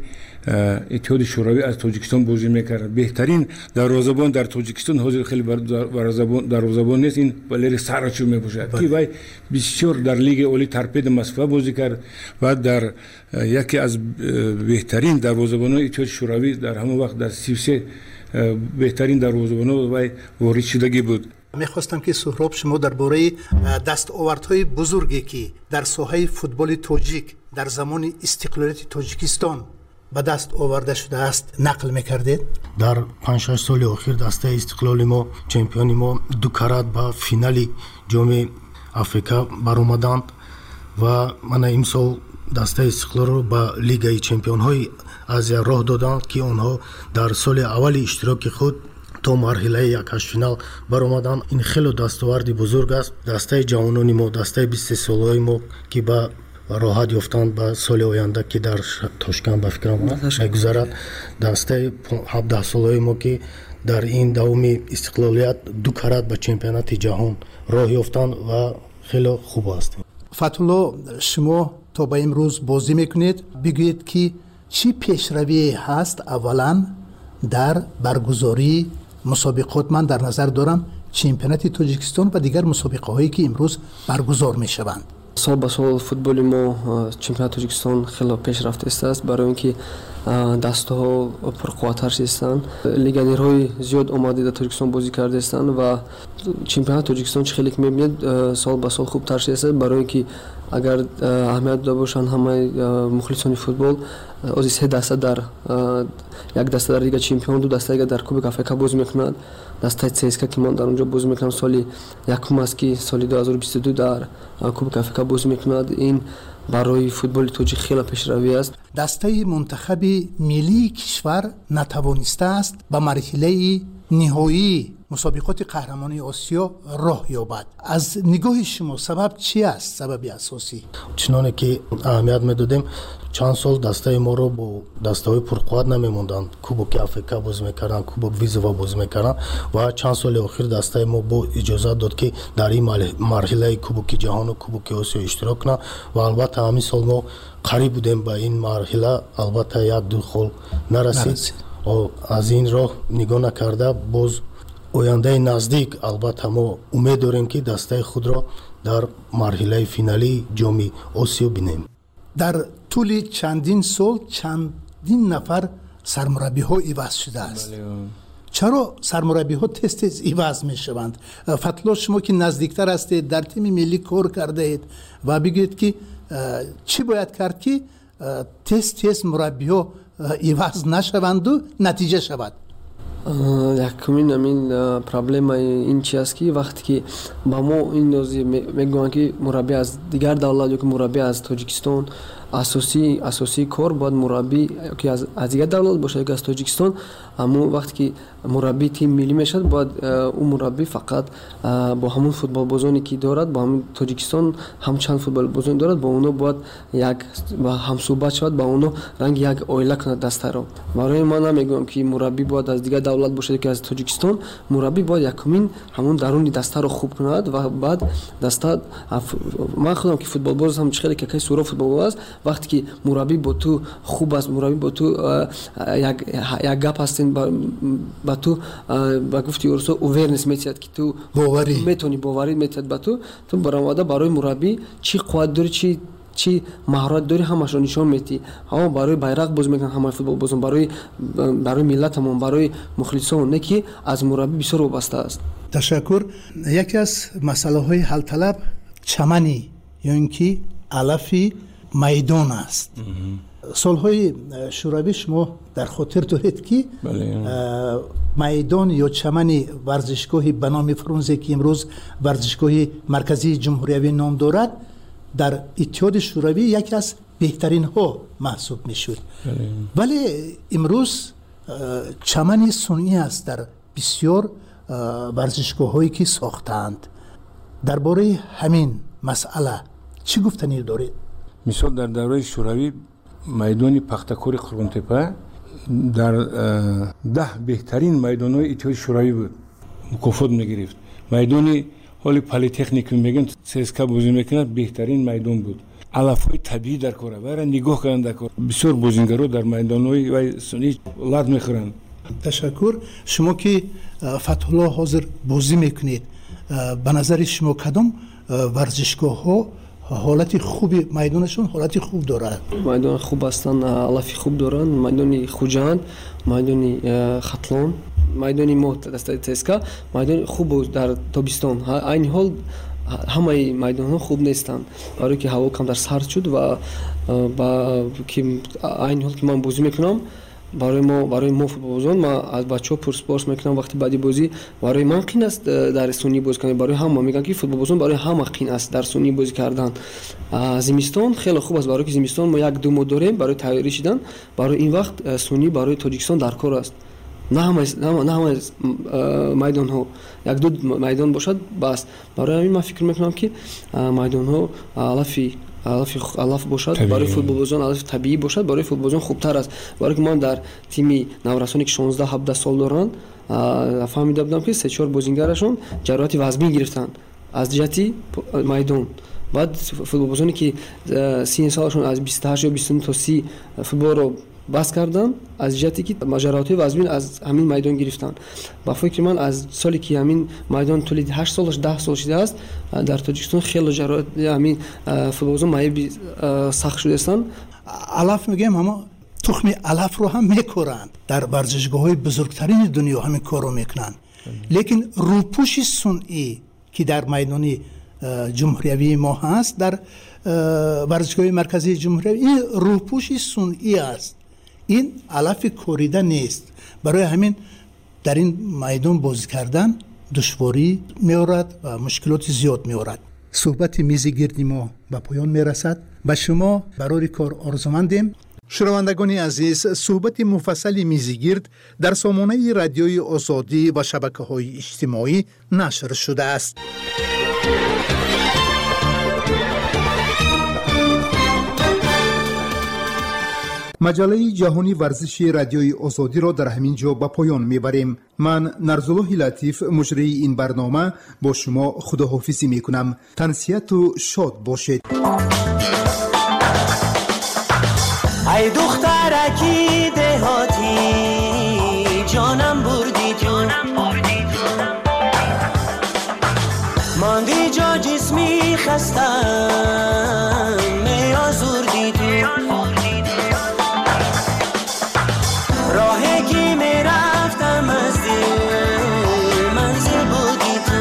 اتحاد شوروی از تاجیکستان بازی میکردند. بهترین دروازه‌بان در تاجیکستان حاضر خیلی دروازه‌بان نیست، این والری ساراچو میباشد که وای بسیار در لیگ اولی ترپید مسکو بازی کرد و در یکی از بهترین دروازه‌بانان اتحاد شوروی در همون وقت در سی و سه بهترین دروازه‌بان وای وارد شدگی بود. میخواستم که سهراب شما درباره دستاوردهای بزرگی که در ساحه فوتبال تاجیک در زمان استقلالیت تاجیکستان به دست آورده شده است نقل میکردید. در پنج شش سال اخیر دسته استقلال ما، چمپیون ما دو کرات با فینال جام آفریقا برآمدند و من امسال دسته استقلال رو با لیگ چمپیون های آسیا راه دادند که آنها در سال اول اشتراک خود تا مرحله یکش فینال برآمدند. این خیلی دستاورد بزرگ است. دسته جوانان ما، دسته بیست و سه ساله ما که با راحت یافتند به سال آینده که در تاشکند به فکرم میگذرد، دسته هفده ساله ما که در این دوم استقلالیت دو کرات به چمپیونات جهان راه یافتند و خیلی خوب است. فتح الله، شما تا به امروز بازی میکنید، بگویید که چی پیشروی هست اولا در برگزاری مسابقات؟ من در نظر دارم چمپیونات تاجیکستان و دیگر مسابقه هایی که امروز برگزار می شوند. سال به سال فوتبال ما چمپیونات تاجیکستان خیلی پیشرفته است برای اینکه دسته‌ها پرقوت‌تر هستند. لیگانرهای زیاد آمده در تاجیکستان بازی کرده هستند و چمپیونات تاجیکستان خیلی که می‌بینید سال به سال خوبتر است برای اینکه اگر اهمیت داشته باشند همه مخلصان فوتبال از سه دسته در یک دسته در لیگ چمپیون، دو دسته در کوبک آفریقا بازی میکنند. دسته سیسکا که من در اونجا بازی میکنم سالی یکم است که سال دو هزار و بیست و دو در کوبک آفریقا بازی میکند. این برای فوتبال تاجیک خیلی پیشروی است. دسته منتخب ملی کشور نتوانسته است به مرحله نهایی مسابقات قهرمانی آسیا راه یابد. از نگاه شما سبب چی است؟ سبب اساسی چنانه که اهمیت میدادیم چند سال دسته ما رو با دسته های پرقوت نمیموندند. کوبک آفریقا بازی میکردن، کوبک ویزوا بازی میکردن و چند سال اخیر دسته ما با اجازه داد که در این مرحله کوبک جهان و کوبک آسیا اشتراک کنه و البته همین سال ما قریب بودیم به این مرحله، البته یک دو خال نرسید. از این راه نگاه نکرده باز آینده نزدیک البته ما امید داریم که دسته خود را در مرحله فینالی جام آسیا بینیم. در طول چندین سال چندین نفر سرمربی ها عوض شده است. چرا سرمربی ها تست تست عوض می شوند؟ فتح، شما که نزدیکتر هستید، در تیم ملی کار کرده اید و بگید که چی باید کرد که تست تست مربی ها عوض نشوند و نتیجه شود؟ якумин амин проблема ин чи аст ки вақте ки ба мо ин нози мегӯянд ки мураббӣ аз дигар давлат ё ки мураббӣ аз Тоҷикистон асосии асосии кор бояд мураббӣ ки аз дигар давлат бошад ё ки аз Тоҷикистон аммо вақте ки мураббии тими миллӣ мешавад бояд ӯ мураббӣ фақат бо ҳамон футболбозоне ки дорад бо ҳамин Тоҷикистон ҳамчанд футболбозоне дорад бо онҳо бояд як ҳамсӯҳбат шавад ба онҳо ранги як оила кунад дастаро. Барои ман намегӯям ки мураббӣ бояд аз дигар давлат бошад ё ки аз Тоҷикистон. Мураббӣ бояд якумин ҳамон даруни дастаро хуб кунад ва баъд даста ман худам ки футболбоз ҳам хеле какай суро футболбоз аст вақте ки мураббӣ бо ту хуб аст мураббӣ бо ту як гап ҳастин ба ту ба гуфти урусо увернес метиҳад ки ту боварӣ метавонӣ боварӣ метиҳад ба ту ту баромада барои мураббӣ чӣ қувват дорӣ чӣ чӣ маҳорат дорӣ ҳамашро нишон медиҳӣ. ҳамо барои байрақ боз мекунанд ҳамаи футболбозон барои барои миллатамон барои мухлисон не ки аз мураббӣ бисёр вобаста аст. ташаккур. яке аз масъалаҳои ҳалталаб чамани ё ин ки алафи майдон аст. солҳои шӯравӣ шумо дар хотир доред ки майдон ё чамани варзишгоҳи ба номи фрунзе ки имрӯз варзишгоҳи марказии ҷумҳуриявӣ ном дорад дар иттиҳоди шӯравӣ яке аз беҳтаринҳо маҳсуб мешуд. вале имрӯз чамани сунъӣ аст дар бисёр варзишгоҳҳое ки сохтаанд. дар бораи ҳамин масъала чӣ гуфтанӣ доред? мисол дар давраи шӯравӣ майдони пахтакори қурғунтепа дар даҳ беҳтарин майдонҳои иттиҳоди шӯравӣ буд, мукофот мегирифт. майдони ҳоли политехникум мегӯянд цска бозӣ мекунад беҳтарин майдон буд. алафҳои табиӣ дар кора вайра нигоҳ кардан дар кор. бисёр бозингаро дар майдонҳои вай сунъӣ лад мехӯранд. ташаккур. шумо ки фатҳулло ҳозир бозӣ мекунед ба назари шумо кадом варзишгоҳҳо ҳолати хуби майдонашон ҳолати хуб дорад? майдони хуб ҳастанд, алафи хуб доранд. майдони хуҷанд, майдони хатлон, майдони мо дастаи цска майдони хуб дар тобистон. айни ҳол ҳамаи майдонҳо хуб нестанд барое ки ҳаво камтар сард шуд ва ба ки айни ҳол ки ман бозӣ мекунам барои мо барои мо футболбозон ман аз бачаҳо пурспорс мекунам вақти баъди бозӣ барои ман қин аст дар сунъӣ бозӣ кардан. барои ҳама мегӯям ки футболбозон барои ҳама қин аст дар сунъӣ бозӣ кардан. зимистон хеле хуб аст барое ки зимистон мо як ду моҳ дорем барои тайёрӣ шидан. барои ин вақт сунъӣ барои Тоҷикистон дар кор аст. на ҳамаи майдонҳо як ду майдон бошад бас. барои ҳамин ман фикр мекунам ки майдонҳо алафи алаф бошад барои футболбозон алафи табиӣ бошад барои футболбозон хубтар аст. барое ки ман дар тими наврасоне ки шонздаҳ ҳабдаҳ сол доранд фаҳмида будам ки се чор бозингарашон ҷароҳати вазмин гирифтанд аз ҷиҳати майдон. баъд футболбозоне ки синни солашон аз бисту ҳашт ё бисту нӯ то си футболро бас кардан аз ҷиҳате ки ҷароҳатҳои вазмин аз ҳамин майдон гирифтанд. ба фикри ман аз соли ки ҳамин майдон тӯли ҳашт сол даҳ сол шудааст дар Тоҷикистон хеле ҷароҳати ҳамин футболбозон майъиби сахт шудаастанд. алаф мегӯем аммо тухми алафро ҳам мекоранд дар варзишгоҳҳои бузургтарини дунё ҳамин корро мекунанд. лекин рӯпӯши сунъӣ ки дар майдони ҷумҳуриявии мо ҳаст дар варзишгоҳи марказии ҷумҳуриявӣ ин рӯпӯши сунъӣ аст. ин алафи корида нест. барои ҳамин дар ин майдон бозӣ кардан душворӣ меорад ва мушкилоти зиёд меорад. суҳбати мизи гирди мо ба поён мерасад. ба шумо барори кор орзумандем. шунавандагони азиз, суҳбати муфассали мизи гирд дар сомонаи радиои озодӣ ва шабакаҳои иҷтимоӣ нашр шудааст. маҷаллаи ҷаҳонӣ варзиши радиои озодиро дар ҳамин ҷо ба поён мебарем. ман нарзуллоҳи латиф муҷрии ин барнома бо шумо худоҳофизӣ мекунам. тансияту шод бошед. ای دخترکی دهاتی جانم بردی تو ماندی جا جسمی خستم می آزردی تو راهی که می رفتم از دل منزل بودی تو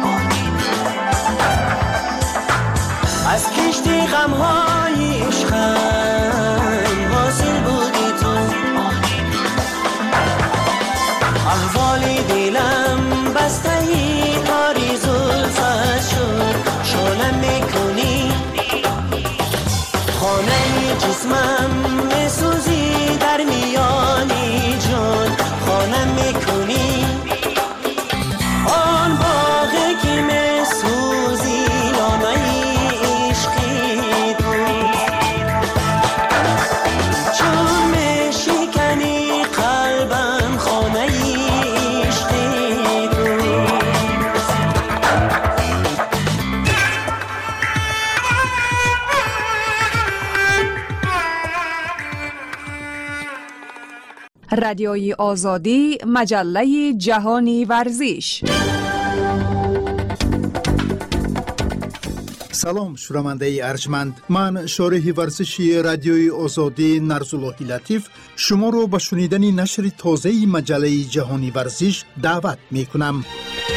از کشتی غمهای عشقم حاصل بودی تو احوال رسمم میسوزی در میانی جان خانم میکنی آن باغی که میسوزی لانه عشقی بود چون میشکنی قلبم خانه عشقی بود رادیوی آزادی مجله جهانی ورزش. سلام شنونده ارجمند، من شارح ورزشی رادیوی آزادی نرزاللهی لطیف شما رو به شنیدن نشر تازه مجله جهانی ورزش دعوت می کنم.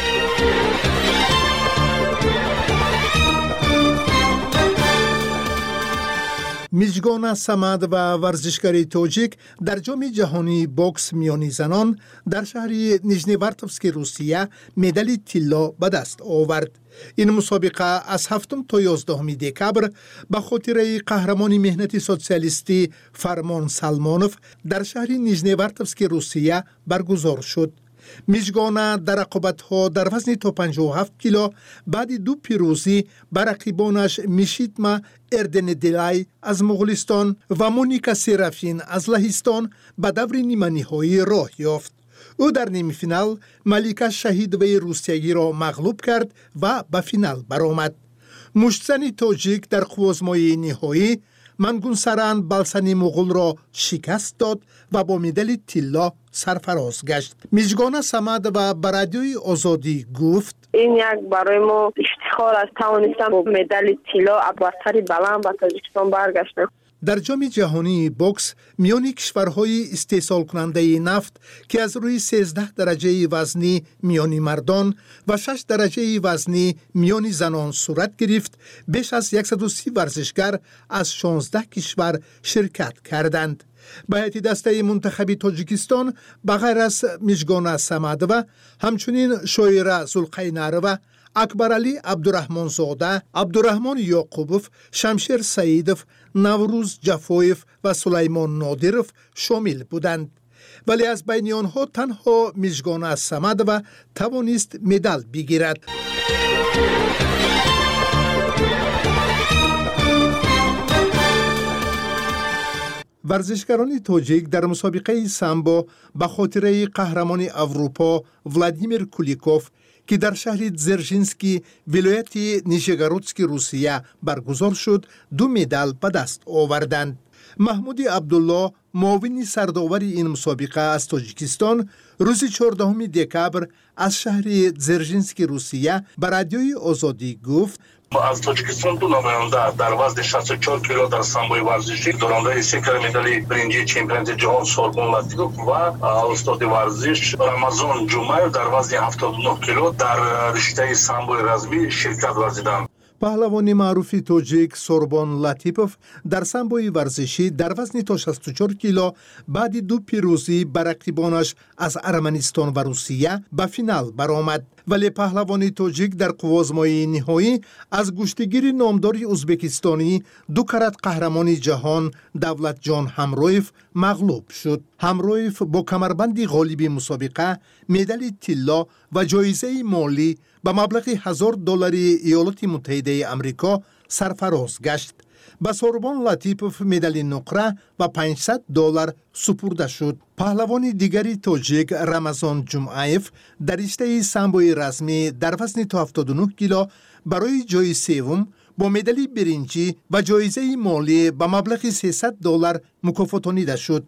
میزگان صمد و ورزشکار تاجیک در جام جهانی بوکس میانی زنان در شهر نیژنیوارتوفسک روسیه مدال طلا به دست آورد. این مسابقه از هفتم تا یازدهم دکبر به خاطر قهرمان مهنتی سوسیالیستی فرمان سلمانوف در شهر نیژنیوارتوفسک روسیه برگزار شد. میزگان در رقابت‌ها در وزن تا پنجاه و هفت کیلو بعد دو پیروزی بر رقیبانش میشیتما اردندلای از مغولستان و مونیکا سرافین از لهستان به دور نیمه نهایی راه یافت. او در نیمه فینال ملیکا شهیدوی روسیایی را مغلوب کرد و به فینال برآمد. مشتزن تاجیک در قوزمای نهایی منگونسران بالسانی مغول را شکست داد و با مدال طلا سرفراز گشت. میزگان صمد و برادیوی آزادی گفت این یک برای ما افتخار است توانستم با مدال طلا برتری بلند به تاجیکستان برگشتم. در جام جهانی بوکس میان کشورهای استحصال کننده نفت که از روی سیزده درجه وزنی میان مردان و شش درجه وزنی میان زنان صورت گرفت، بیش از صد و سی ورزشکار از شانزده کشور شرکت کردند. به هیئت دسته منتخب تاجیکستان بغیر از میزگان صمد و همچنین شویره زلقینارو، اکبرعلی عبدالرحمن زاده، عبدالرحمن یعقوبوف، شمشیر سعیدوف، نوروز جفویف و سلیمان نادیروف شامل بودند. ولی از بین آنها تنها میزگان صمد و توانست مدال بگیرد. ورزشکاران تاجیک در مسابقه سامبو به خاطر قهرمان اروپا ولادیمیر کولیکوف که در شهر زرژینسکی ولایت نیژگورودسک روسیه برگزار شد دو مدال به دست آوردند. محمود عبدالله معاون سرداور این مسابقه از تاجیکستان روز چهاردهم دکبر از شهر زرژینسک روسیه به رادیوی آزادی گفت از تاجیکستان دو نماینده در وزن شصت و چهار کیلو در سامبوی ورزشی دارنده سکر مدال برنجی چمپیونات جهان سوربون لاتیف و استاد ورزش رمضان جمعه در وزن هفتاد و نه کیلو در رشته سامبوی رزمی شرکت ورزیدند. پهلوان معروف تاجیک سوربون لاتیپوف در سامبوی ورزشی در وزن تا شصت و چهار کیلو بعد دو پیروزی بر رقیبانش از ارمنستان و روسیه به فینال برآمد. ولی پهلوان تاجیک در قوزمای نهایی از گشتگیر نامدار ازبکستانی دو کرات قهرمان جهان دولت جان همرویف مغلوب شد. همرویف با کمربند غالب مسابقه مدال طلا و جایزه مالی به مبلغ هزار دلار ایالات متحده آمریکا سرفراز گشت. به سوربون لاتیپوف مدال نقره و پانصد دلار سپرده شد. پهلوان دیگری تاجیک رمضان جمعایف در رشته سامبوی رزمی در وزن تا هفتاد و نه کیلو برای جای سوم با مدال برنجی و جایزه مالی به مبلغ سیصد دلار مکافاتانیده شد.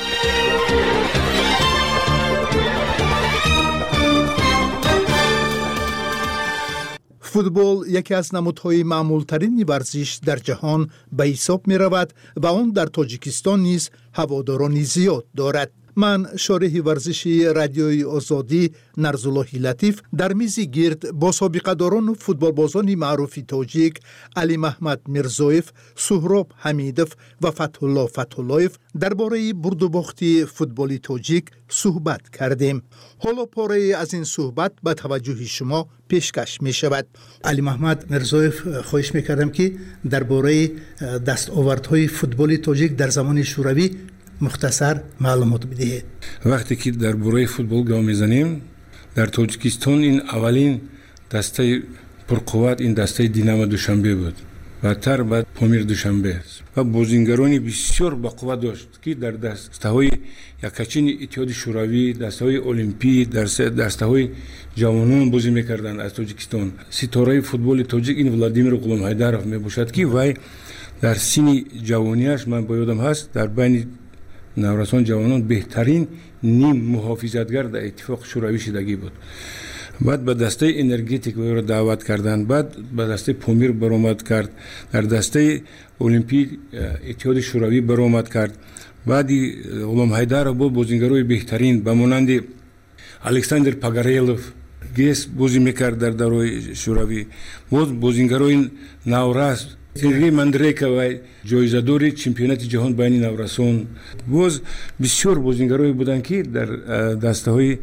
فوتبال یکی از نمودهای معمولترین ورزش در جهان به حساب می رود و آن در تاجیکستان نیز هوادارانی زیاد دارد. من شارح ورزشی رادیوی آزادی نرزالله لطیف در میزی گرد با سابقه‌داران فوتبالبازان معروف تاجیک علی محمد میرزویف، سهراب حمیدوف و فتح الله فتح اللهیف درباره برد و باخت فوتبال تاجیک صحبت کردیم. حالا پاره از این صحبت به توجه شما پیشکش می شود. علی محمد میرزویف، خواهش میکردم که درباره دستاوردهای فوتبال تاجیک در زمان شوروی مختصر معلومات بدهید. وقتی که درباره فوتبال گام میزنیم، در تاجیکستان این اولین دسته پرقوت این دسته دینامو دوشنبه بود و تر بعد پامیر دوشنبه و بازیگرانی بسیار با قوت داشت که در دسته‌های یکچین اتحاد شوروی، دسته‌های المپی، در دسته‌های جوانان بازی می‌کردند از تاجیکستان. ستاره فوتبال تاجیک این ولادیمیر غلامحیدرов میباشد که وای در سن جوانیش من با یادم هست در بین نورسان جوانان بهترین نیم محافظتگر در اتفاق شوروی شدگی بود. بعد به دسته انرژتیک او را دعوت کردند، بعد به دسته پامیر برآمد کرد، در دسته المپی اتحاد شوروی برآمد کرد. بعد غلامحیدر با بازیگرای بهترین به مانند الکساندر پاگارلوف گیس بازی میکرد در دوران شوروی. باز بازیگرای نورس سرگی مندریکا و جایزه‌دار چمپیونات جهان بین نورسان، باز بسیار بازیگرایی بودند که در دسته‌های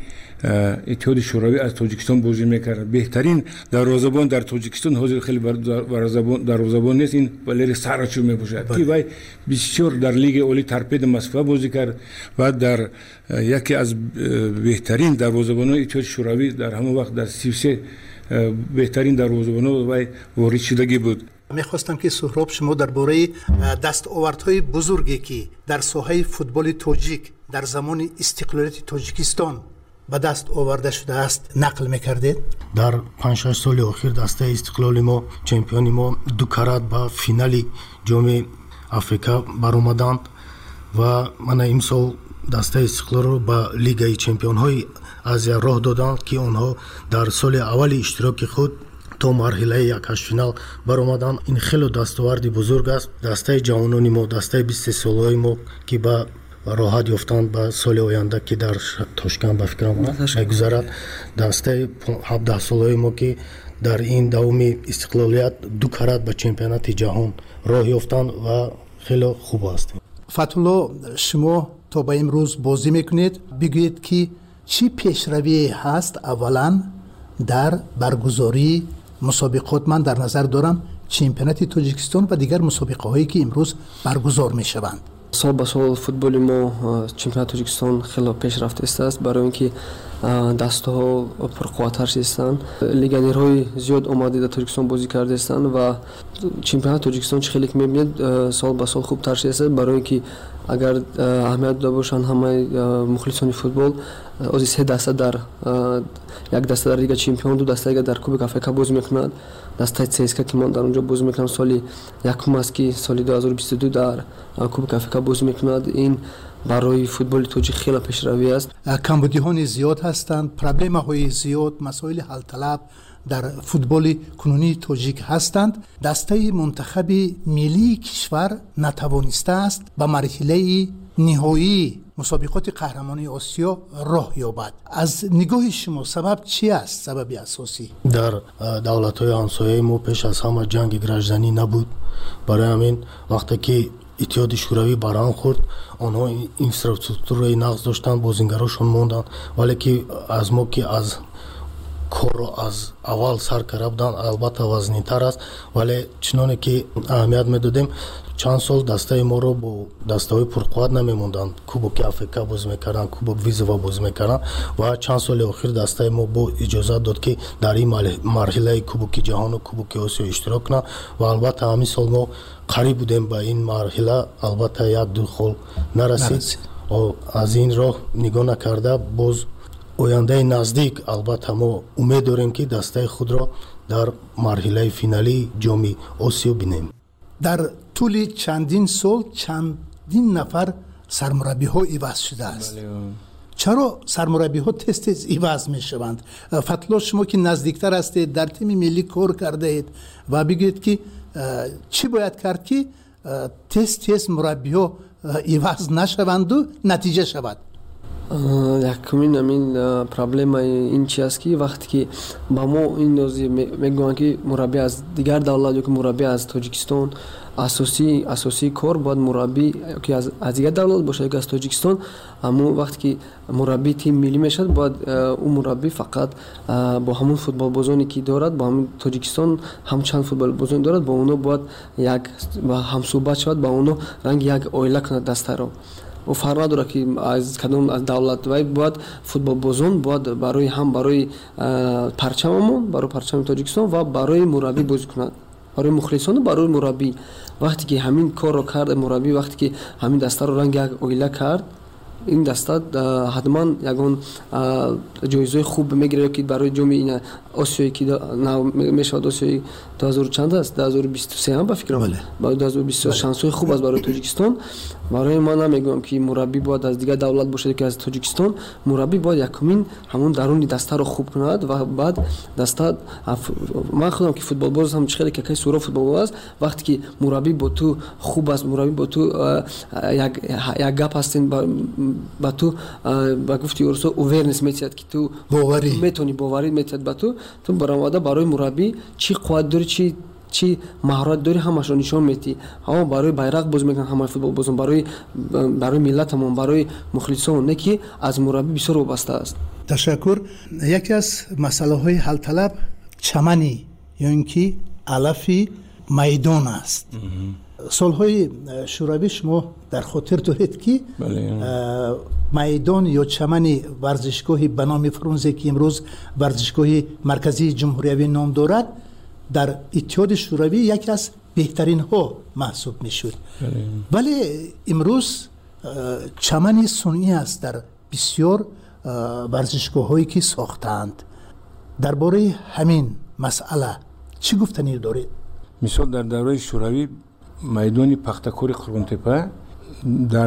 اتحاد شوروی از تاجیکستان بازی میکردند. بهترین دروازه‌بان در تاجیکستان حاضر خیلی دروازه‌بان نیست، این والری ساراچو میباشد که وای بسیار در لیگ اولی ترپید مسکو بازی کرد و در یکی از بهترین دروازه‌بانان اتحاد شوروی در همون وقت در سی و سه بهترین دروازه‌بان وای وارد شدگی بود. میخواستم که سهراب شما درباره دستاوردهای بزرگی که در ساحه فوتبال تاجیک در زمان استقلالیت تاجیکستان به دست آورده شده است نقل میکردید. در پنج شش سال اخیر دسته استقلال ما، چمپیون ما دو کرات با فینالی جام آفریقا برآمدند و من امسال دسته استقلال رو با لیگ چمپیون های آسیا راه دادند که آنها در سال اول اشتراک خود تو مرحله یکش فینال برآمدند. این خیلی دستاوردی بزرگ است. دسته جوانان ما، دسته بیست ساله ما که با راحت یافتند به سال آینده که در تاشکند به فکرم میگذرد، دسته هفده ساله ما که در این دوم استقلالیت دو کرات به چمپیونات جهان راه یافتند و خیلی خوب است. فتح الله، شما تا به امروز بازی میکنید، بگویید که چی پیشروی هست اولا در برگزاری مسابقات؟ من در نظر دارم چمپیونات تاجیکستان و دیگر مسابقه هایی که امروز برگزار می شوند. سال به سال فوتبال ما چمپیونات تاجیکستان خیلی پیشرفته است، برای اینکه دسته‌ها پرقوت‌تر هستند. لیگانی‌های زیاد اومده در تاجیکستان بازی کرده هستند و چمپیونات تاجیکستان خیلی می‌بینید سال به سال خوبتر شده، برای اینکه اگر اهمیت داشته باشند همه مخلصان فوتبال از سه دسته در یک دسته در لیگ چمپیون، دو دسته در کوبک آفریقا بازی میکنند. دسته سیسکا که من در اونجا بازی میکنم سالی یکم است که سال دو هزار و بیست و دو در کوبک آفریقا بازی میکند. این برای فوتبال تاجیک خیلی پیشروی است. کمبودی‌های زیاد هستند، پرابلم‌های زیاد، مسائل حل طلب در فوتبال کنونی تاجیک هستند. دسته منتخب ملی کشور نتوانسته است به مرحله نهایی مسابقات قهرمانی آسیا راه یابد. از نگاه شما سبب چی است؟ سبب اساسی در دولت‌های همسایه ما پیش از همه جنگ گرجزنی نبود. برای همین وقتی که اتحاد شوروی بران خورد، آنها اینفراستراکچور نقض داشتن، بازیگراشون موندن، ولی که از ما که از کار از اول سر کرده بودن البته وزنی‌تر است، ولی چنانه که اهمیت میدادیم چند سال دسته ما رو با دسته های پرقوت نمیموندن. کوبک آفریقا بازی میکردن، کوبک ویزوا بازی میکردن و چند سال اخیر دسته ما با اجازه داد که در این مرحله کوبک جهان و کوبک آسیا اشتراک کنند و البته همین سال ما قریب بودیم به این مرحله، البته یک دو خال نرسید و از این راه نگاه نکرده باز آینده نزدیک البته ما امید داریم که دسته خود را در مرحله فینالی جام آسیا بینیم. در طول چندین سال چندین نفر سرمربی ها عوض شده است. چرا سرمربی ها تست تست عوض می شوند؟ فتح، شما که نزدیکتر هستید، در تیم ملی کار کرده اید و بگید که چی باید کرد که تست تست مربی ها عوض نشوند و نتیجه شود؟ якумин амин проблема ин чи аст ки вақте ки ба мо индози мегӯянд ки мураббӣ аз дигар давлат ё ки мураббӣ аз тоҷикистон асосии асосии кор бояд мураббӣ ки аз дигар давлат бошад ё ки аз тоҷикистон аммо вақте ки мураббии тими миллӣ мешавад бояд ӯ мураббӣ фақат бо ҳамон футболбозоне ки дорад бо ҳамин тоҷикистон ҳамчанд футболбозоне дорад бо онҳо бояд як ҳамсӯҳбат шавад ба онҳо ранги як оила кунад дастаро ӯ фарқ надорад ки аз кадом аз давлат вай бояд футболбозон бояд барои ҳам барои парчамамон барои парчами тоҷикистон ва барои мураббӣ бозӣ кунад барои мухлисону барои мураббӣ вақте ки ҳамин корро кард мураббӣ вақте ки ҳамин дастаро ранги як оила кард ин даста ҳатман ягон ҷоизаи хуб мегирад ки барои ҷоми осиёи ки мешавад осиёи дуҳазору чанд аст дуҳазору бисту се ба фикрам барои дуҳазору бисту се шансҳои хуб аст барои тоҷикистон барои ман намегӯям ки мураббӣ бояд аз дигар давлат бошад ки аз тоҷикистон мураббӣ бояд якумин ҳамон даруни дастаро хуб кунад ва баъд даста ман худам ки футболбоз ҳам чӣ хеле какай суро футболбоз аст вақте ки мураббӣ бо ту хуб аст мураббӣ бо ту як гап ҳастин ба ту ба гуфти урусо увернес метиҳад ки ту боварӣ метавонӣ боварӣ метиҳад ба ту ту баромада барои мураббӣ чӣ қувват дорӣ чӣ чӣ маҳорат дорӣ ҳамашро нишон медиҳӣ ҳама барои байрақ бозӣ мекунанд ҳамаи футболбозон барои барои миллатамон барои мухлисон не ки аз мураббӣ бисёр вобаста аст. ташаккур. яке аз масъалаҳои ҳалталаб чамани ё ин ки алафи майдон аст. солҳои шӯравӣ шумо дар хотир доред ки майдон ё чамани варзишгоҳи ба номи фрунзе ки имрӯз варзишгоҳи марказии ҷумҳуриявӣ ном дорад дар иттиҳоди шӯравӣ яке аз беҳтаринҳо маҳсуб мешуд вале имрӯз чамани сунъӣ аст дар бисёр варзишгоҳҳое ки сохтаанд. дар бораи ҳамин масъала чӣ гуфтанӣ доред? мисол дар давраи шӯравӣ майдони пахтакори қурғонтепа дар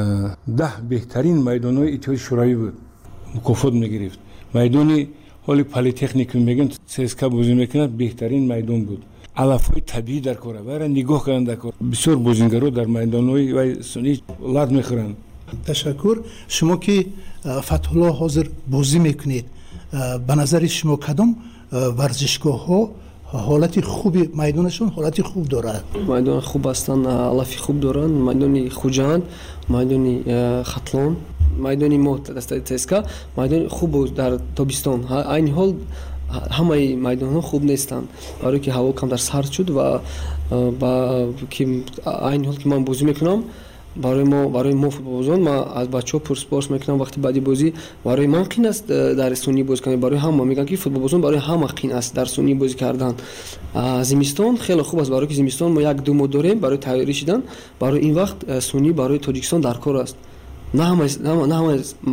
даҳ беҳтарин майдонҳои иттиҳоди шӯравӣ буд мукофот мегирифт. майдони ҳоли политехникум мегӯям цска бозӣ мекунад беҳтарин майдон буд. алафҳои табиӣ дар кора вайра нигоҳ карданд дар кор бисёр бозингаро дар майдонҳои вай сунъӣ лад мехӯранд. ташаккур. шумо ки фатҳулло ҳозир бозӣ мекунед ба назари шумо кадом варзишгоҳҳо ҳолати хуби майдонашон ҳолати хуб дорад? майдони хуб ҳастанд алафи хуб доранд майдони хуҷанд майдони хатлон майдони мо дастаи цска майдони хуб дар тобистон айни ҳол ҳамаи майдонҳо хуб нестанд барое ки ҳаво камтар сард шуд ва ба ки айни ҳол ки ман бозӣ мекунам барои мо барои мо футболбозон ман аз бачаҳо пурспорс мекунам вақти баъди бозӣ барои ман қин аст дар сунъӣ бозӣ кардан барои ҳама мегӯям ки футболбозон барои ҳама қин аст дар сунъӣ бозӣ кардан. зимистон хеле хуб аст барое ки зимистон мо як ду моҳ дорем барои тайёрӣ шудан барои ин вақт сунъӣ барои тоҷикистон дар кор аст на ҳамаи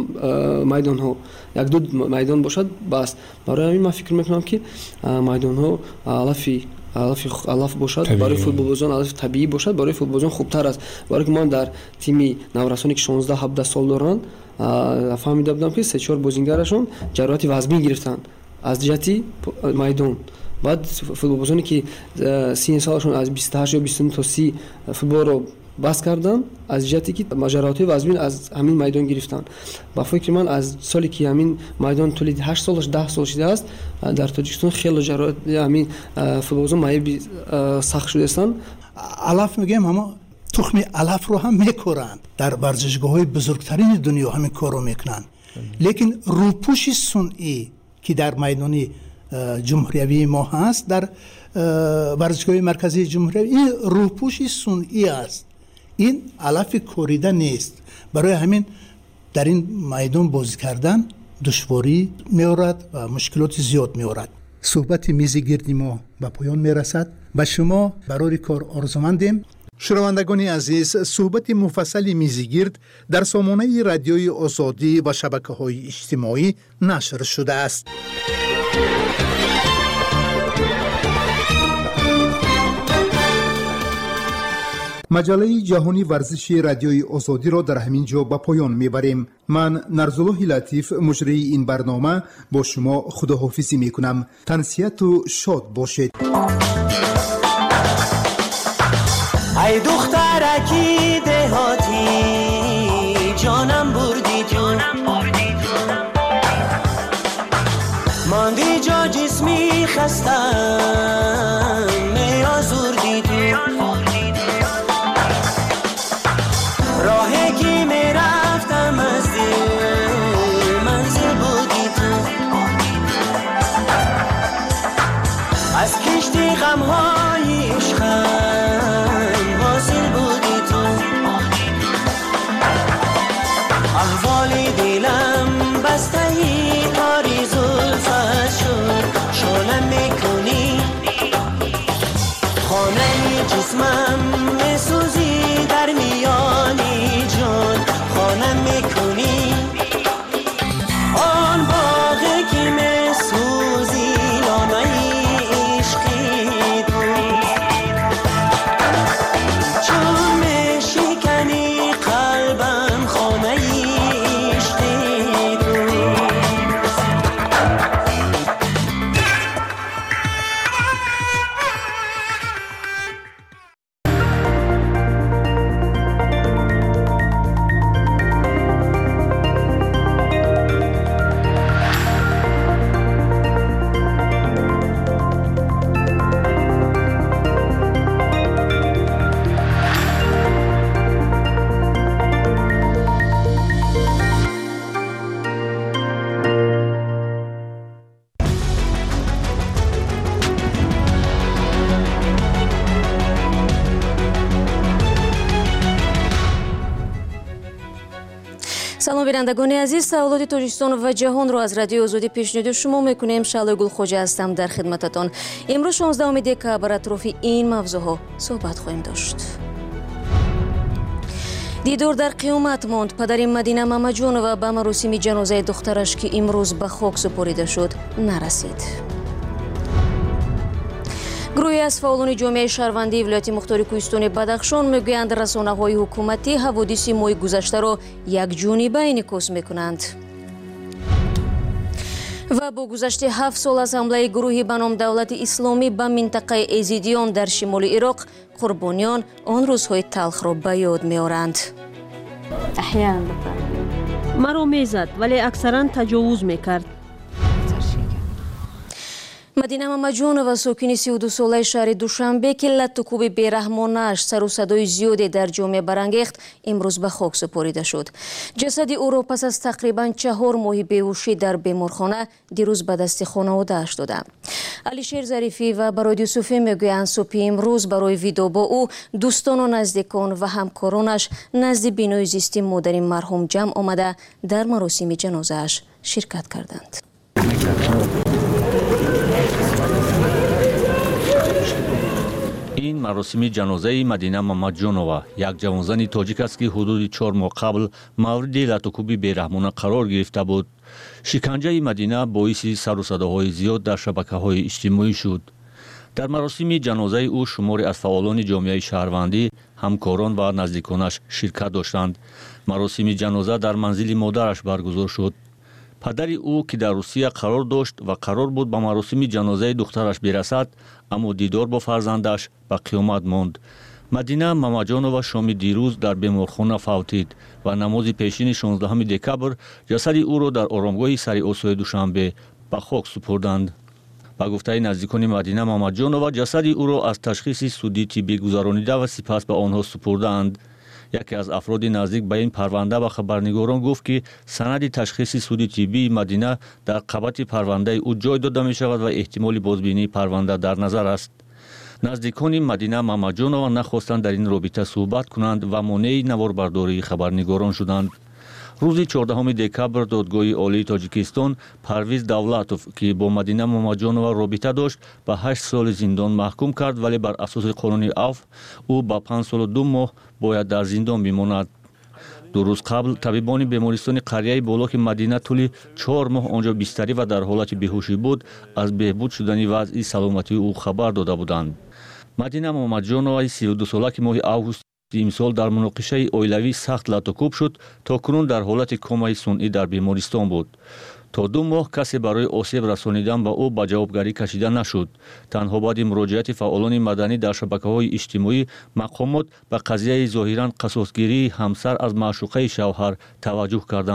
майдонҳо як ду майдон бошад бас барои ҳамин ман фикр мекунам ки майдонҳо алафи алаф бошад барои футболбозон алафи табиӣ бошад барои футболбозон хубтар аст барое ки ман дар тими наврасоне ки шонздаҳ ҳабдаҳ сол доранд фаҳмида будам ки се чор бозингарашон ҷароҳати вазмин гирифтанд аз ҷиҳати майдон баъд футболбозоне ки синни солашон аз бисту ҳашт ё бисту ну то си футболро бас кардан аз ҷиҳате ки ҷароҳатҳои вазмин аз ҳамин майдон гирифтанд. ба фикри ман аз соли ки ҳамин майдон тӯли ҳашт солаш даҳ сол шудааст дар тоҷикистон хеле ҷароҳати ҳамин футболбозон майеби сахт шудаастанд. алаф мегӯям ама тухми алафро ҳам мекоранд дар варзишгоҳҳои бузургтарини дунё ҳамин корро мекунанд лекин рӯпӯши сунъӣ ки дар майдони ҷумҳуриявии мо ҳаст дар варзишгоҳи марказии ҷумҳуриявӣ ин рӯпӯши сунъӣ аст ин алафи корида нест барои ҳамин дар ин майдон бозӣ кардан душворӣ меорад ва мушкилоти зиёд меорад. суҳбати мизи гирди мо ба поён мерасад. ба шумо барори кор орзумандем. шунавандагони азиз, суҳбати муфассали мизигирд дар сомонаи радиои озодӣ ва шабакаҳои иҷтимоӣ нашр шудааст. маҷаллаи ҷаҳонӣ варзиши радиои озодиро дар ҳамин ҷо ба поён мебарем. ман нарзуллоҳи латиф муҷрии ин барнома бо шумо худоҳофизӣ мекунам. тансияту шод бошед. ای دخترکی دهاتی جانم بردی تو هستم میازوردی تو راهی که میرفتم از دل منزل بودی تو از کشتی غمهای عشقم حاصل بودی تو احوال دلم بستهی کاری زلفت شد شلم میکنی خانه جسمم میسوزی در میانی جان خانم میکنی آن باغی که میسوزی نامه عشقی تو چون میشکنی قلبم خانه عشقی تو салом бинандагони азиз, саволоти тоҷикистон ва ҷаҳонро аз радиои озодӣ пешниҳоди шумо мекунем. Шаълои Гулхоҷа ҳастам дар хидмататон. имрӯз шонздаҳуми декабр атрофи ин мавзӯъҳо суҳбат хоҳем дошт. дидор дар қиёмат монд. падари Мадина Мамаҷонова ба маросими ҷанозаи духтараш ки имрӯз ба хок супорида шуд нарасид. гурӯҳе аз фаъолони ҷомеаи шаҳрвандии вилояти мухтори кӯҳистони Бадахшон мегӯянд расонаҳои ҳукуматӣ ҳаводиси моҳи гузаштаро якҷониба инъикос мекунанд. ва бо гузашти ҳафт сол аз ҳамлаи гурӯҳи ба ном давлати исломӣ ба минтақаи Эзидиён дар шимоли Ироқ, қурбониён он рӯзҳои талхро ба ёд меоранд. маро мезад, вале аксаран таҷовуз мекард. Мадина Мамаҷонова, сокини сию ду солаи шаҳри Душанбе, ки латтукуби бераҳмонааш сару садои зиёде дар ҷомеа барангехт, имрӯз ба хок супорида шуд. ҷасади ӯро пас аз тақрибан чаҳор моҳи беҳушӣ дар беморхона дирӯз ба дасти хонаводааш доданд. Алишер Зарифӣ ва Бароид Юсуфӣ мегӯянд субҳи имрӯз барои видо бо ӯ дӯстону наздикон ва ҳамкоронаш назди бинои зисти модари марҳум ҷамъ омада дар маросими ҷанозааш ширкат карданд. ин маросими ҷанозаи Мадина Мамаҷонова, як ҷавонзани тоҷик аст ки ҳудуди чор моҳ қабл мавриди латукуби бераҳмона қарор гирифта буд. шиканҷаи Мадина боиси сару садоҳои зиёд дар шабакаҳои иҷтимоӣ шуд. дар маросими ҷанозаи ӯ шуморе аз фаъолони ҷомеаи шаҳрвандӣ, ҳамкорон ва наздиконаш ширкат доштанд. маросими ҷаноза дар манзили модараш баргузор шуд. падари ӯ ки дар Русия қарор дошт ва қарор буд ба маросими ҷанозаи духтараш берасад, аммо дидор бо фарзандаш ба қиёмат монд. Мадина Мамаҷонова шоми дирӯз дар беморхона фавтид ва намози пешини шонздаҳуми декабр ҷасади ӯро дар оромгоҳи Сари Осои Душанбе ба хок супурданд. ба гуфтаи наздикони Мадина Мамаҷонова, ҷасади ӯро аз ташхиси судӣ тиббӣ гузаронида ва сипас ба онҳо супурдаанд. яке аз афроди наздик ба ин парванда ба хабарнигорон гуфт, ки санади ташхиси суди тиббии Мадина дар қабати парвандаи ӯ ҷой дода мешавад ва эҳтимоли бозбинии парванда дар назар аст. наздикони Мадина Мамаҷонова нахостанд дар ин робита суҳбат кунанд ва монеи наворбардории хабарнигорон шуданд. рӯзи чордаҳуми декабр додгоҳи олии Тоҷикистон Парвиз Давлатов, ки бо Мадина Мамаҷонова робита дошт, ба ҳашт соли зиндон маҳкум кард, вале бар асоси қонуни афв ӯ ба панҷ солу ду моҳ бояд дар зиндон бимонад. ду рӯз қабл табибони бемористони қарияи боло, ки Мадина тӯли чор моҳ онҷо бистарӣ ва дар ҳолати беҳушӣ буд, аз беҳбуд шудани вазъи саломатии ӯ хабар дода буданд. Мадина Мамаҷоноваи сию ду сола, ки моҳи август имсол дар муноқишаи оилавӣ сахт латукуб шуд, то кунун дар ҳолати комаи сунъӣ дар бемористон буд. то ду моҳ касе барои осеб расонидан ба ӯ ба ҷавобгарӣ кашида нашуд. танҳо баъди муроҷиати фаъолони маданӣ дар шабакаҳои иҷтимоӣ мақомот ба қазияи зоҳиран қасосгирии ҳамсар аз маъшуқаи шавҳар таваҷҷӯҳ карданд.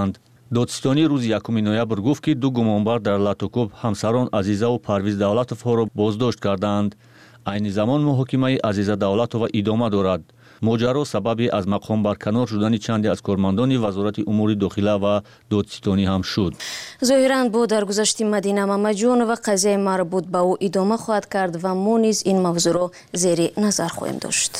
додистони рӯзи якуми ноябр гуфт ки ду гумонбар дар латукуб ҳамсарон Азизаву Парвиз Давлатовҳоро боздошт карданд. айни замон муҳокимаи Азиза Давлатова идома дорад. моҷаро сабаби аз мақом барканор шудани чанде аз кормандони вазорати умури дохила ва додистонӣ ҳам шуд. зоҳиран бо даргузашти Мадина Мамаҷонова қазияи марбут ба ӯ идома хоҳад кард ва мо низ ин мавзӯъро зери назар хоҳем дошт.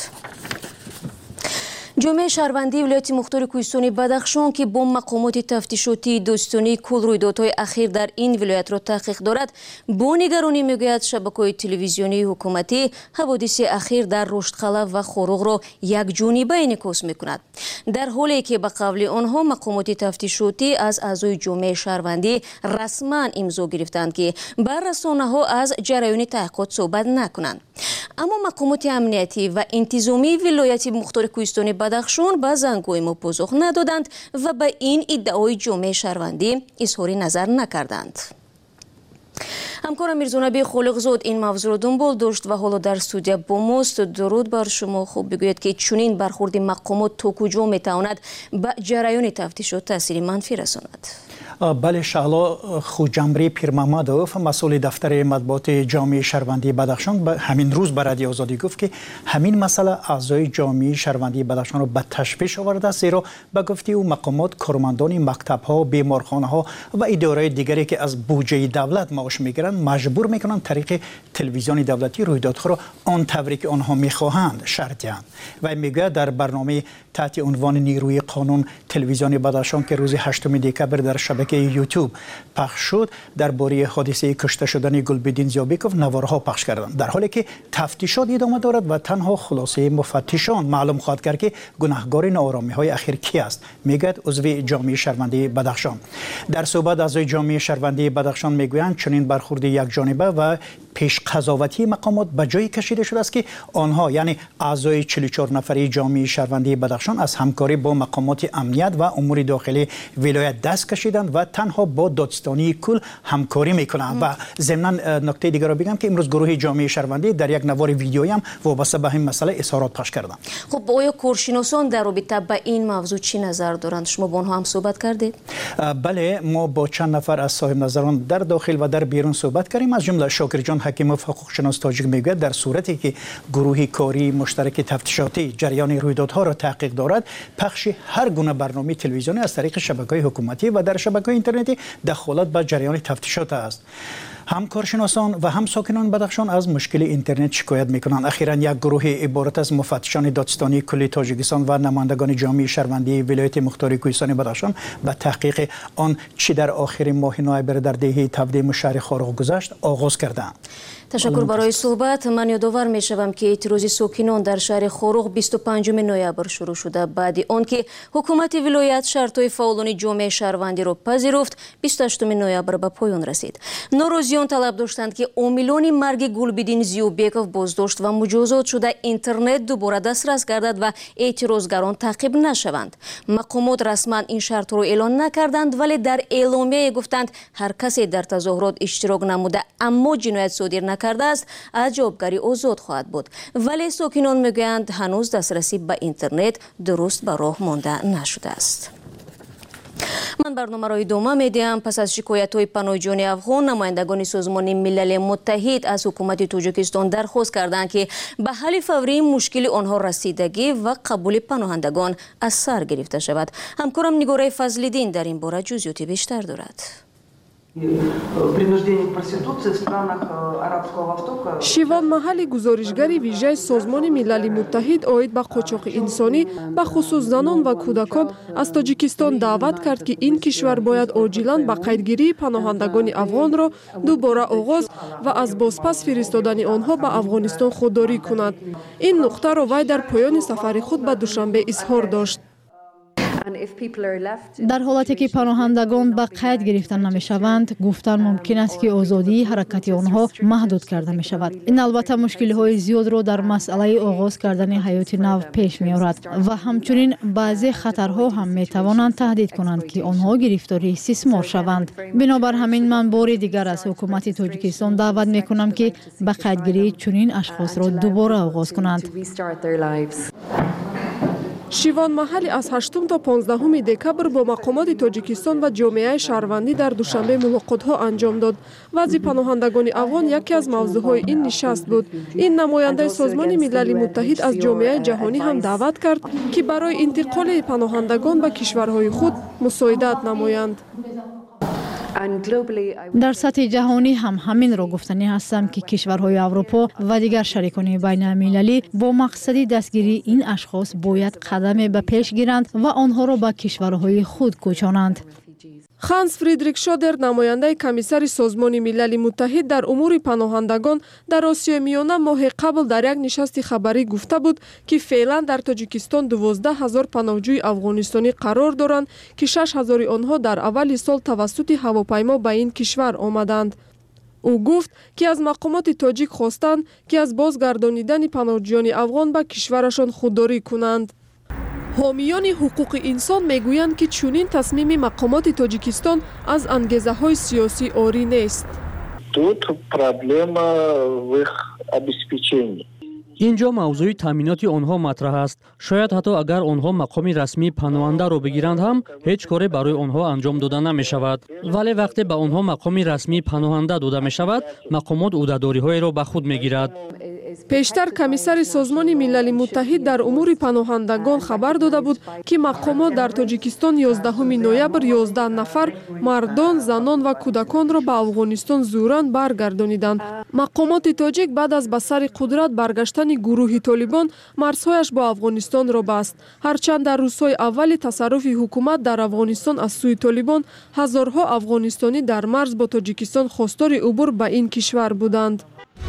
ҷомеаи шаҳрвандии вилояти мухтори кӯҳистони Бадахшон ки бо мақомоти тафтишотии дӯстонии кул рӯйдодҳои ахир дар ин вилоятро таҳқиқ дорад, бо нигаронӣ мегӯяд шабакаҳои телевизионии ҳукуматӣ ҳаводиси ахир дар Руштқала ва Хоруғро якҷониба инъикос мекунад. дар ҳоле ки ба қавли онҳо мақомоти тафтишотӣ аз аъзои ҷомеаи шаҳрвандӣ расман имзо гирифтанд ки ба расонаҳо аз ҷараёни таҳқиқот суҳбат накунанд. аммо мақомоти амниятӣ ва интизомии вилояти мухтори кӯҳистони Бадахшон ба зангҳои мо позух надоданд ва ба ин иддаои ҷомеаи шаҳрвандӣ изҳори назар накарданд. ҳамкорам Мирзонаби Холиқзод ин мавзӯъро дунбол дошт ва ҳоло дар студия бо мост. дуруд бар шумо. хуб бигӯед ки чунин бархурди мақомот то куҷо метавонад ба ҷараёни тафтишот таъсири манфӣ расонад? бале шаъло хуҷамбри Пирмамадов масъули дафтари матбуоти ҷомеаи шаҳрвандии Бадахшон ҳамин рӯз ба Радиои Озодӣ гуфт ки ҳамин масъала аъзои ҷомеаи шаҳрвандии Бадахшонро ба ташвиш овардааст, зеро ба гуфти ӯ мақомот кормандони мактабҳо, беморхонаҳо ва идораҳои дигаре ки аз буҷаи давлат маош мегиранд маҷбур мекунанд тариқи телевизиони давлатӣ рӯйдодҳоро он тавре ки онҳо мехоҳанд шарҳ диҳанд. вай мегӯяд дар барномаи таҳти унвони нирӯи қонун телевизиони Бадахшон ки рӯзи ҳаштуми декабр дар шабакаи ютуб пахш шуд, дар бораи ҳодисаи кушта шудани Гулбидин Зиёбеков навораҳо пахш карданд, дар ҳоле ки тафтишот идома дорад ва танҳо хулосаи муфаттишон маълум хоҳад кард ки гунаҳгори нооромиҳои ахир ки аст, мегӯяд узви ҷомеаи шаҳрвандии Бадахшон. дар суҳбат аъзои ҷомеаи шаҳрвандии Бадахшон мегӯянд чунин бархурди якҷониба ва пешқазоватии мақомот ба ҷое кашида шудааст ки онҳо яъне аъзои чилу чор нафари ҷомеаи шаҳрвандии Бадахшон аз ҳамкорӣ бо мақомоти амният ва умури дохилии вилоят даст кашиданд ва танҳо бо додистонии кул ҳамкорӣ мекунанд. ва земнан нуктаи дигарро бигам ки имрӯз гурӯҳи ҷомеаи шаҳрвандӣ дар як навори видеои ҳам вобаста ба ҳамин масъала изҳорот пахш карданд. хуб оё коршиносон дар робита ба ин мавзӯъ чӣ назар доранд? шумо бо онҳо ҳам суҳбат кардед? бале, мо бо чанд нафар аз соҳибназарон дар дохил ва дар берун суҳбат кардем. аз ҷумла Шокирҷон Ҳакимов ҳуқуқшинос тоҷик мегӯяд дар сурате ки гурӯҳи кории муштараки тафтишотӣ ҷараёни рӯйдодҳоро таҳқиқ дорад, пахши ҳар гуна барномаи телевизионӣ аз тариқи шабакаҳои ҳукуматӣ ва дар шабакаҳои интернетӣ дахолат ба ҷараёни тафтишот аст. ҳам коршиносон ва ҳам сокинони Бадахшон аз мушкили интернет шикоят мекунанд. ахиран як гурӯҳи иборат аз муфаттишони додистонии кулли Тоҷикистон ва намояндагони ҷомеаи шаҳрвандии вилояти мухтори кӯҳистони Бадахшон ба таҳқиқи он чӣ дар охири моҳи ноябр дар деҳаи Тавдему шаҳри Хоруғ гузашт оғоз карданд. ташаккур барои суҳбат. ман ёдовар мешавам ки эътирози сокинон дар шаҳри Хоруғ бисту панҷуми ноябр шурӯъ шуда, баъди он ки ҳукумати вилоят шартҳои фаъолони ҷомеаи шаҳрвандиро пазируфт, бисту ҳаштуми ноябр ба поён расид. норозиён талаб доштанд ки омилони марги Гулбидин Зиёбеков боздошт ва муҷозот шуда интернет дубора дастрас гардад ва эътирозгарон таъқиб нашаванд. мақомот расман ин шартҳоро эълон накарданд, вале дар эъломияе гуфтанд ҳар касе дар тазоҳурот иштирок намуда аммо ҷиноят содир накардааст аз ҷавобгарӣ озод хоҳад буд. вале сокинон мегӯянд ҳанӯз дастрасӣ ба интернет дуруст ба роҳ монда нашудааст. ман барномаро идома медиҳам. пас аз шикоятҳои Паноҳҷони Афғон, намояндагони Созмони Милали Муттаҳид аз ҳукумати Тоҷикистон дархост карданд ки ба ҳалли фаврии мушкили онҳо расидагӣ ва қабули паноҳандагон аз сар гирифта шавад. ҳамкорам Нигораи Фазлиддин дар ин бора ҷузъиёти бештар дорад. шивон маҳалли гузоришгари вижаи Созмони Милали Муттаҳид оид ба қочоқи инсонӣ ба хусус занон ва кӯдакон аз Тоҷикистон даъват кард ки ин кишвар бояд оҷилан ба қайдгирии паноҳандагони афғонро дубора оғоз ва аз бозпас фиристодани онҳо ба Афғонистон худдорӣ кунад. ин нуқтаро вай дар поёни сафари худ ба Душанбе изҳор дошт. дар ҳолате ки паноҳандагон ба қайд гирифта намешаванд, гуфтан мумкин аст ки озодии ҳаракати онҳо маҳдуд карда мешавад. ин албатта мушкилиҳои зиёдро дар масъалаи оғоз кардани ҳаёти нав пеш меорад ва ҳамчунин баъзе хатарҳо ҳам метавонанд таҳдид кунанд ки онҳо гирифторӣ истисмор шаванд. бинобар ҳамин ман бори дигар аз ҳукумати Тоҷикистон даъват мекунам ки ба қайдгирии чунин ашхосро дубора оғоз кунанд. شیوان محلی از هشتم تا پانزدهم دکبر با مقامات تاجیکستان و جامعه شهروندی در دوشنبه ملاقات‌ها انجام داد. وضع پناهندگان افغان یکی از موضوعهای این نشست بود. این نماینده سازمان ملل متحد از جامعه جهانی هم دعوت کرد که برای انتقال پناهندگان به کشورهای خود مساعدت نمایند. در سطح جهانی هم همین را گفتنی هستم که کشورهای اروپا و دیگر شریکان بین المللی با مقصد دستگیری این اشخاص باید قدم به پیش گیرند و آنها را به کشورهای خود کوچانند. خانس فریدریک شودر نماینده کمیسر سازمان ملل متحد در امور پناهندگان در آسیای میانه ماه قبل در یک نشست خبری گفته بود که فعلا در تاجیکستان دوازده هزار پناهجوی افغانستانی قرار دارند که شش هزار آنها در اول سال توسط هواپیما به این کشور آمدند. او گفت که از مقامات تاجیک خواستند که از بازگردانیدن پناهجویان افغان به کشورشان خودداری کنند. حامیان حقوق انسان میگویند که چنین تصمیم مقامات تاجیکستان از انگیزه های سیاسی عاری نیست. اینجا موضوع تامینات آنها مطرح است. شاید حتی اگر آنها مقام رسمی پناهنده را بگیرند هم هیچ کاری برای آنها انجام داده نمی شود. ولی وقتی به آنها مقام رسمی پناهنده داده می شود، مقامات عهده‌داری های را به خود می گیرد. پیشتر کمیسر سازمان ملل متحد در امور پناهندگان خبر داده بود که مقامات در تاجیکستان یازدهم نوامبر یازده نفر مردان، زنان و کودکان را به افغانستان زوران برگردانیدند. مقامات تاجیک بعد از به سر قدرت برگشتن گروه طالبان مرزهایش با افغانستان را بست. هرچند در روزهای اول تصرف حکومت در افغانستان از سوی طالبان هزارها افغانستانی در مرز با تاجیکستان خواستار عبور به این کشور بودند.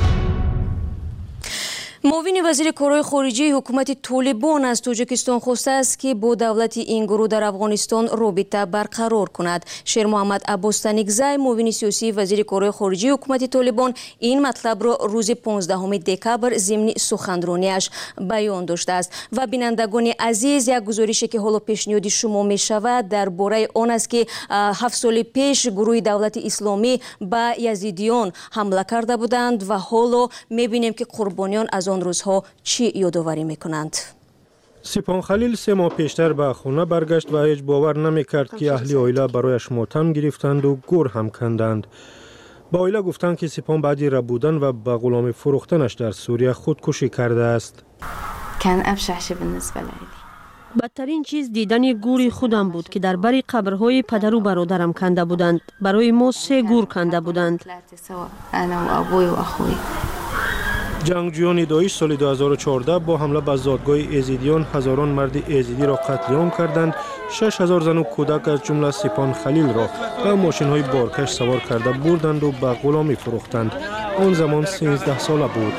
معاون وزیر کارهای خارجه حکومت طالبان از تاجیکستان خواسته است که با دولت این گروه در افغانستان رابطه برقرار کند. شیر محمد عباس تنگزی، معاون سیاسی وزیر کارهای خارجه حکومت طالبان، این مطلب را روز پانزدهم دکبر ضمن سخنرانیش بیان داشته است. و بینندگان عزیز، یک گزارشی که حالا پیشنهاد شما می شود درباره آن است که هفت سال پیش گروه دولت اسلامی به یزیدیان حمله کرده بودند و حالا می بینیم که قربانیان از آن روزها چی یادآوری میکنند. سپان خلیل سه ماه پیشتر به خانه برگشت و هیچ باور نمیکرد که اهل عائله برایش ماتم گرفتند و گور هم کندند. با عائله گفتند که سپان بعد ربودن و به غلامی فروختنش در سوریه خودکشی کرده است. کان ابشع شی بالنسبه لی. بدترین چیز دیدن گوری خودم بود که در بری قبرهای پدر و برادرم کنده بودند. برای ما سه گور کنده بودند. انا و ابوی و اخوی. جنگجویان داعش سال دو هزار و چهارده با حمله به زادگاه ایزیدیان هزاران مرد ایزیدی را قتل عام کردند. شش هزار زن و کودک از جمله سپان خلیل را به ماشین‌های بارکش سوار کرده بردند و به غلامی فروختند. آن زمان سیزده ساله بود.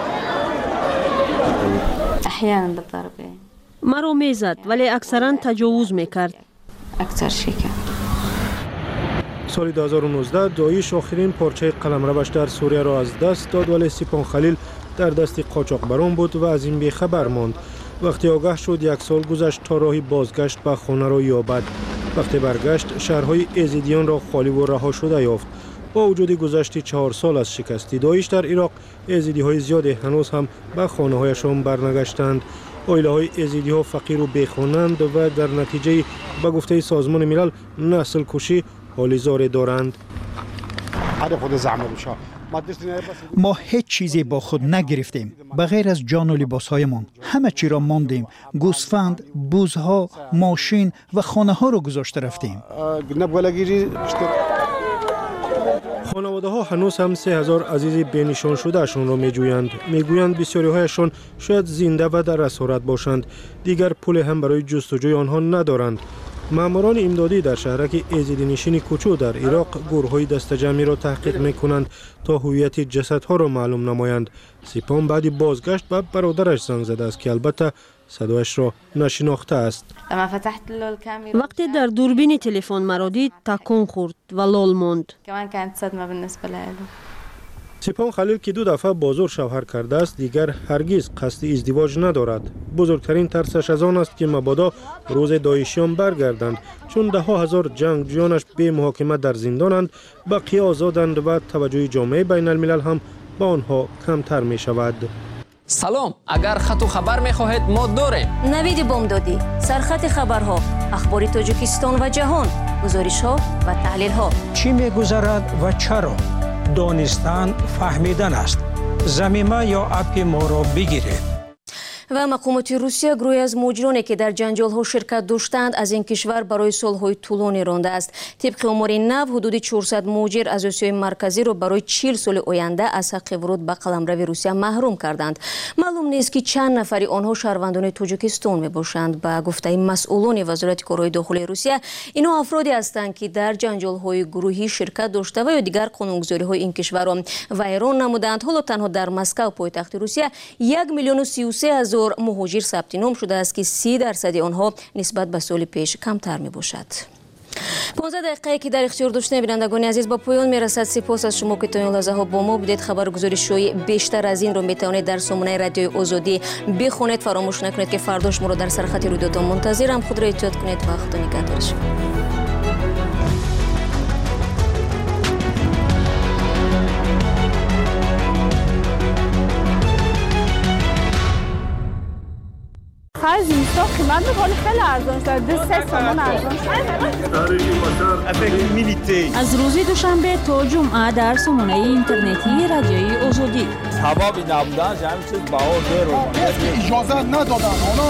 احیانا بالضربه. مرا میزد ولی اکثرا تجاوز میکرد. اکثر شیکه. سال دو هزار و نوزده داعش آخرین پارچه قلمروش در سوریه را از دست داد، ولی سپان خلیل در دست قاچاقبران بود و از این بیخبر ماند. وقتی آگاه شد یک سال گذشت تا راهی بازگشت به خانه را یابد. وقتی برگشت شهرهای ایزیدیان را خالی و رها شده یافت. با وجود گذشت چهار سال از شکستی داعش در عراق، ایزیدی های زیادی هنوز هم به خانه هایشان برنگشتند. عائله های ایزیدی ها فقیر و بیخانند و در نتیجه به گفته سازمان ملل نسل کشی حالی زاری دارند. ما هیچ چیزی با خود نگرفتیم بغیر از جان و لباسهایمان. همه چی را ماندیم. گوسفند، بوزها، ماشین و خانه ها را گذاشته رفتیم. خانواده ها هنوز هم سه هزار عزیز بینشان شده اشون را می جویند. می گویند بسیاری هایشان شاید زنده و در اسارت باشند. دیگر پول هم برای جستجوی آنها ندارند. ماموران امدادی در شهرک ایزیدی نشین کوچو در عراق گروه‌های دسته‌جمعی را تحقیق می‌کنند تا هویت جسدها را معلوم نمایند. سپان بعد بازگشت به برادرش زنگ زده است که البته صدایش را نشناخته است. وقتی در دوربین تلفن مرا دید تکان خورد و لال ماند. سپان خلیل که دو دفعه بازور شوهر کرده است دیگر هرگز قصد ازدواج ندارد. بزرگترین ترسش از آن است که مبادا روز داعشیان برگردند، چون ده ها هزار جنگجویانش بی محاکمه در زندانند، بقیه آزادند و توجه جامعه بین الملل هم با آنها کمتر می شود. салом, агар хату хабар мехоҳед мо дорем. навиди бомдодӣ, сархати хабарҳо, ахбори тоҷикистон ва ҷаҳон, гузоришҳо ва таҳлилҳо. чӣ мегузарад ва чаро? донистан фаҳмидан аст. замима ё апи моро бигиред. ва мақомоти Русия гурӯҳе аз муҳоҷироне ки дар ҷанҷолҳо ширкат доштаанд аз ин кишвар барои солҳои тӯлонӣ рондааст. тибқи омори нав ҳудуди чорсад муҳоҷир аз Осиёи марказиро барои чил соли оянда аз ҳаққи вуруд ба қаламрави Русия маҳрум карданд. маълум нест ки чанд нафари онҳо шаҳрвандони Тоҷикистон мебошанд. ба гуфтаи масъулони вазорати корҳои дохилии Русия, инҳо афроде ҳастанд ки дар ҷанҷолҳои гурӯҳӣ ширкат дошта ва ё дигар қонунгузориҳои ин кишварро вайрон намуданд. ҳоло танҳо дар Москав, пойтахти Русия, як миллиону сию се ҳазор муҳоҷир сабти ном шудааст ки си дарсади онҳо нисбат ба соли пеш камтар мебошад. понздаҳ дақиқае ки дар ихтиёр доштем бинандагони азиз ба поён мерасад. сипос аз шумо ки то ин лаҳзаҳо бо мо будед. хабаргузоришҳои бештар аз инро метавонед дар сомонаи радиои Озодӣ бихонед. фаромӯш накунед ки фардо шуморо дар сархати рӯйдодҳо мунтазирам. худро эҳтиёт кунед ва худо нигаҳдор шавед. زمستان قیمت میکنه خیلی ارزان شده سه سامان ارزان شده. از روز دوشنبه تا جمعه در سامانه اینترنتی رادیوی آزادی سبب نبودن همین چیز بهار دیر اجازه ندادن اونا.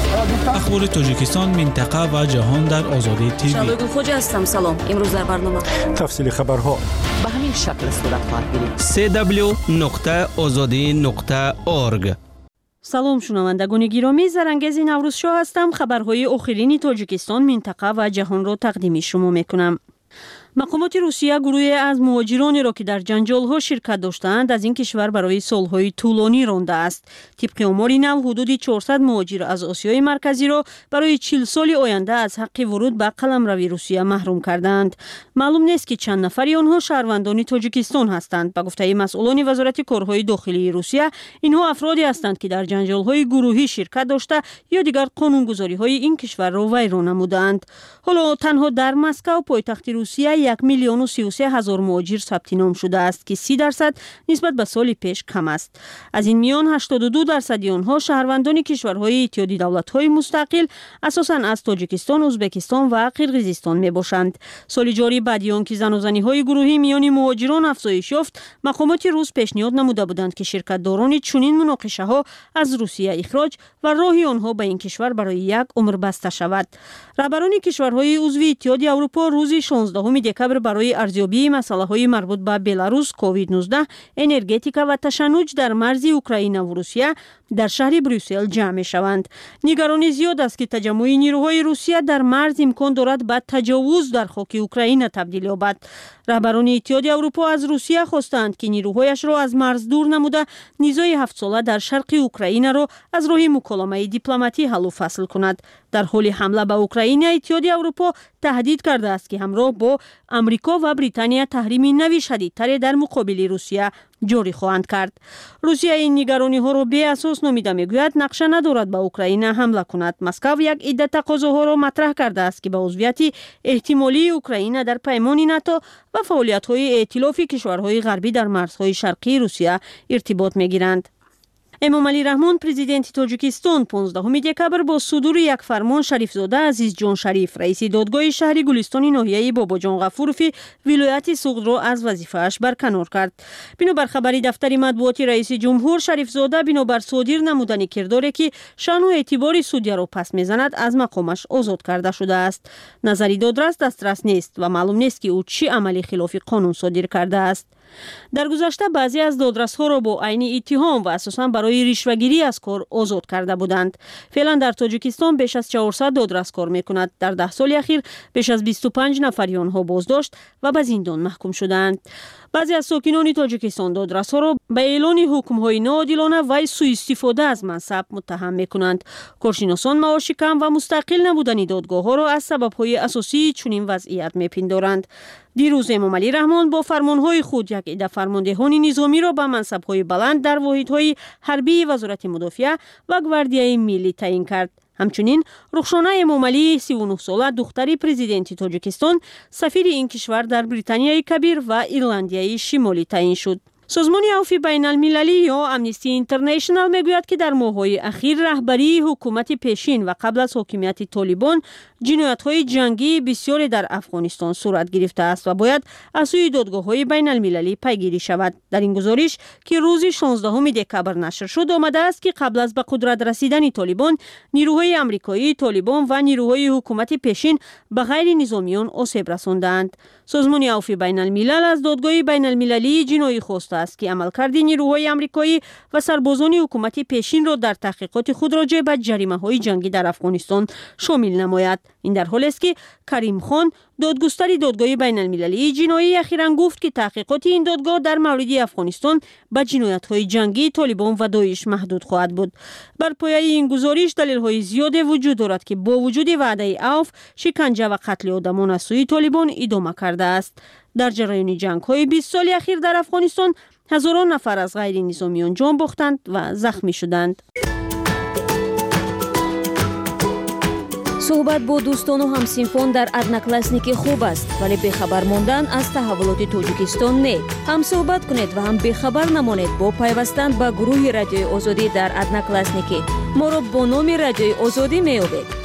اخبار تاجیکستان، منطقه و جهان در آزادی تیوی. شادو خوجا هستم. سلام. امروز در برنامه تفصیل خبرها به همین شکل صورت خواهد گرفت. سی دبلیو نقطه آزادی نقطه اورگ. салом шунавандагони гиромӣ, зарангези наврӯзшоҳ ҳастам. хабарҳои охирини тоҷикистон, минтақа ва ҷаҳонро тақдими шумо мекунам. мақомоти Русия гурӯҳе аз муҳоҷиронеро ки дар ҷанҷолҳо ширкат доштаанд аз ин кишвар барои солҳои тӯлонӣ рондааст. тибқи омори нав ҳудуди чорсад муҳоҷир аз Осиёи марказиро барои чил соли оянда аз ҳаққи вуруд ба қаламрави Русия маҳрум карданд. маълум нест ки чанд нафари онҳо шаҳрвандони Тоҷикистон ҳастанд. ба гуфтаи масъулони вазорати корҳои дохилии Русия, инҳо афроде ҳастанд ки дар ҷанҷолҳои гурӯҳӣ ширкат дошта ё дигар қонунгузориҳои ин кишварро вайрон намуданд. ҳоло танҳо дар Москав, пойтахти Русия, як миллиону сию се ҳазор муҳоҷир сабти ном шудааст ки си дарсад нисбат ба соли пеш кам аст. аз ин миён ҳаштоду ду дарсади онҳо шаҳрвандони кишварҳои иттиҳоди давлатҳои мустақил, асосан аз Тоҷикистон, Ӯзбекистон ва Қирғизистон мебошанд. соли ҷорӣ баъди он ки занозаниҳои гурӯҳӣ миёни муҳоҷирон афзоиш ёфт, мақомоти рус пешниҳод намуда буданд ки ширкатдорони чунин муноқишаҳо аз Русия ихроҷ ва роҳи онҳо ба ин кишвар барои як умр баста шавад. раҳбарони кишварҳои узви иттиҳоди Аврупо рӯзи шонздаҳуми декабр барои арзёбии масъалаҳои марбут ба Беларус, ковид нуздаҳ, энергетика ва ташаннуҷ дар марзи Украина-ву Русия дар шаҳри Брюссел ҷамъ мешаванд. нигаронӣ зиёд аст ки таҷаммуи нирӯҳои Русия дар марз имкон дорад ба таҷовуз дар хоки Украина табдил ёбад. раҳбарони иттиҳоди Аврупо аз Русия хостанд ки нирӯҳояшро аз марз дур намуда низои ҳафтсола дар шарқи Украинаро аз роҳи муколамаи дипломатӣ ҳаллу фасл кунад. дар ҳоли ҳамла ба Украина, иттиҳоди Аврупо таҳдид кардааст ки ҳамроҳ бо Амрико ва Британия таҳрими нави шадидтаре дар муқобили Русия ҷорӣ хоҳанд кард. Русия ин нигарониҳоро беасос номида мегӯяд, нақша надорад ба Украина ҳамла кунад. Москав як идда тақозоҳоро матраҳ кардааст ки ба узвияти эҳтимолии Украина дар паймони НАТО ва фаъолиятҳои эътилофи кишварҳои ғарбӣ дар марзҳои шарқии Русия иртибот мегиранд. эмомалӣ раҳмон, президенти Тоҷикистон, понздаҳуми декабр бо судури як фармон Шарифзода Азизҷон Шариф, раиси додгоҳи шаҳри Гулистони ноҳияи Бобоҷон Ғафурови вилояти Суғдро аз вазифааш барканор кард. бинобар хабари дафтари матбуоти раиси ҷумҳур, Шарифзода бинобар содир намудани кирдоре ки шаъну эътибори судяро пас мезанад, аз мақомаш озод карда шудааст. назари додрас дастрас нест ва маълум нест ки ӯ чӣ амали хилофи қонун содир кардааст. дар гузашта баъзе аз додрасҳоро бо айни иттиҳом ва асосан барои ришвагирӣ аз кор озод карда буданд. феълан дар Тоҷикистон беш аз чаҳорсад додрас кор мекунад. дар даҳ соли ахир беш аз бисту панҷ нафари онҳо боздошт ва ба зиндон маҳкум шуданд. баъзе аз сокинони Тоҷикистон додрасҳоро ба эълони ҳукмҳои ноодилона ва сӯистифода аз мансаб муттаҳам мекунанд. коршиносон маоши кам ва мустақил набудани додгоҳҳоро аз сабабҳои асосии чунин вазъият мепиндоранд. дирӯз эмомалӣ раҳмон бо фармонҳои худ як идда фармондеҳони низомиро ба мансабҳои баланд дар воҳидҳои ҳарбии вазорати мудофиа ва гвардияи миллӣ таъин кард. ҳамчунин рухшона эмомалӣ, сиву нӯҳ сола, духтари президенти Тоҷикистон, сафири ин кишвар дар Британияи Кабир ва Ирландияи Шимолӣ таъин шуд. سازمان عفو بین المللی یا امنیستی اینترنشنال میگوید که در ماه‌های اخیر رهبری حکومت پیشین و قبل از حاکمیت طالبان جنایت‌های جنگی بسیاری در افغانستان صورت گرفته است و باید از سوی دادگاه‌های بین المللی پیگیری شود. در این گزارش که روز شانزدهم دکبر نشر شد آمده است که قبل از به قدرت رسیدن طالبان نیروهای آمریکایی طالبان و نیروهای حکومت پیشین به غیر نظامیان آسیب رساندند. سازمان عفو بین الملل از دادگاه بین المللی جنایی خواسته است که عملکرد نیروهای آمریکایی و سربازان حکومت پیشین را در تحقیقات خود راجع به جریمه‌های جنگی در افغانستان شامل نماید. این در حالی است که کریم خان دادگستر دادگاه بین المللی جنایی اخیراً گفت که تحقیقات این دادگاه در مورد افغانستان به جنایت‌های جنگی طالبان و داعش محدود خواهد بود. بر پایه این گزارش دلایل زیادی وجود دارد که با وجود وعده عفو شکنجه و قتل آدمان از سوی طالبان ادامه کرده است. در جریان جنگ‌های بیست سال اخیر در افغانستان هزاران نفر از غیر نظامیان جان باختند و زخمی شدند. صحبت با دوستان و همسینفان در ادناکلاسنیک خوب است، ولی بخبر ماندن از تحولات تاجیکستان نه. هم صحبت کنید و هم بخبر نمانید با پیوستن به گروه رادیوی آزادی در ادناکلاسنیک. ما را با نام رادیوی آزادی می‌یابید.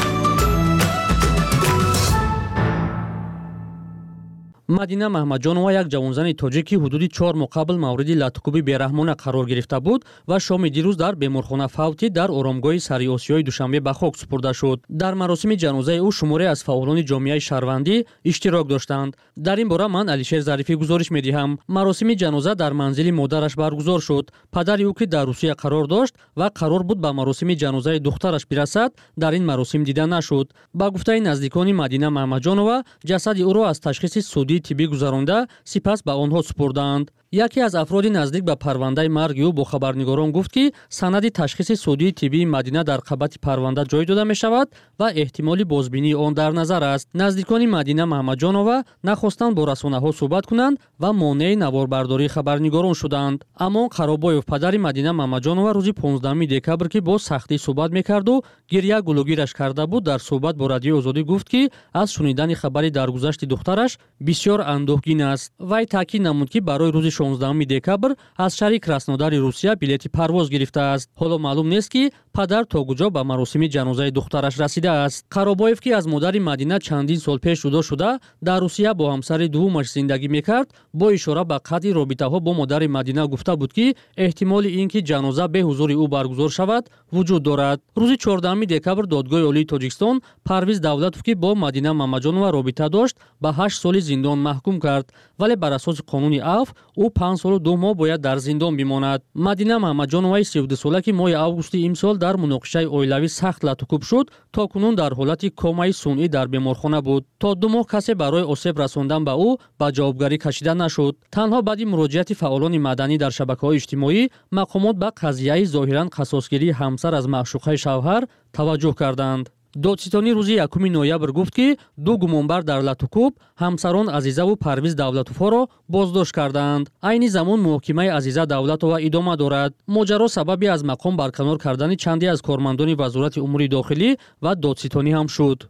مدینه محمدجانова یک جوانزن تاجیکی حدود چهار ماه قبل مورد لطکوبی بیرحمانه قرار گرفته بود و شام دیروز در بیمارخانه فوتی در آرامگاه سری آسیای دوشنبه به خاک سپرده شد. در مراسم جنازه او شماری از فعالان جامعه شهروندی اشتراک داشتند. در این باره من علیشیر ظریفی گزارش می‌دهم. مراسم جنازه در منزل مادرش برگزار شد. پدر او که در روسیه قرار داشت و قرار بود به مراسم جنازه دخترش برسد، در این مراسم دیده نشد. با گفته نزدیکان مدینه محمدجانова جسد او را از تشخیص سودی طبی گذرانده سپس به آنها سپردند. یکی از افراد نزدیک به پرونده مرگ او با خبرنگاران گفت که سند تشخیص سودی طبی مدینه در قبط پرونده جای داده می شود و احتمال بازبینی آن در نظر است. نزدیکان مدینه محمدجانова نخواستند با رسانه‌ها صحبت کنند و مانع نواربرداری خبرنگاران شدند. اما قرابایف پدر مدینه محمدجانова روز پانزدهم دکبر که با سختی صحبت می‌کرد و گریه گلوگیرش کرده بود، در صحبت با رادیو آزادی گفت که از شنیدن خبری درگذشت دخترش بسیار اندوهگین است. وی تاکید نمود که برای روز شانزدهم دکبر از شهر краснодar روسیه بلیط پرواز گرفته است. حالا معلوم نیست که پدر تا کجا به مراسم جنازه دخترش رسیده است. قرابایف که از مادر مدینه چندین سال پیش جدا شده در روسیه با همسر دومش زندگی میکرد، با اشاره به قطع رابطه‌ها با مادر مدینه گفته بود که احتمال اینکه جنازه به حضور او برگزار شود وجود دارد. روز چهاردهم دکبر دادگاه عالی تاجیکستان پرویز давлатов که با مدینه محمدجانова رابطه داشت به هشت سال زندان محکوم کرد، ولی بر اساس قانون عفو او پنج سال و دو ماه باید در زندان بماند. مدینه محمدجانова سی و دو ساله که ماه август امسال در مناقشه اویلوی سخت لطکوب شد، تا کنون در حالت کومای سنئی در بیمارخانه بود. تا دو ماه کسی برای آسیب رساندن به او به جوابگری کشیده نشد. تنها بعد مراجعت فعالان مدنی در شبکه‌های اجتماعی مقامات به قضیه ظاهراً قصاصگیری همسر از معشوقه شوهر توجه کردند. دادستانی روز یکم نوامبر گفت که دو گمانبر در لطکوب همسران عزیزه و پرویز давлатовها را بازداشت کردند. عین زمان محاکمه عزیزه давлатова ادامه دارد. ماجرا سببی از مقام برکنار کردن چندی از کارمندان وزارت امور داخلی و دادستانی هم شد.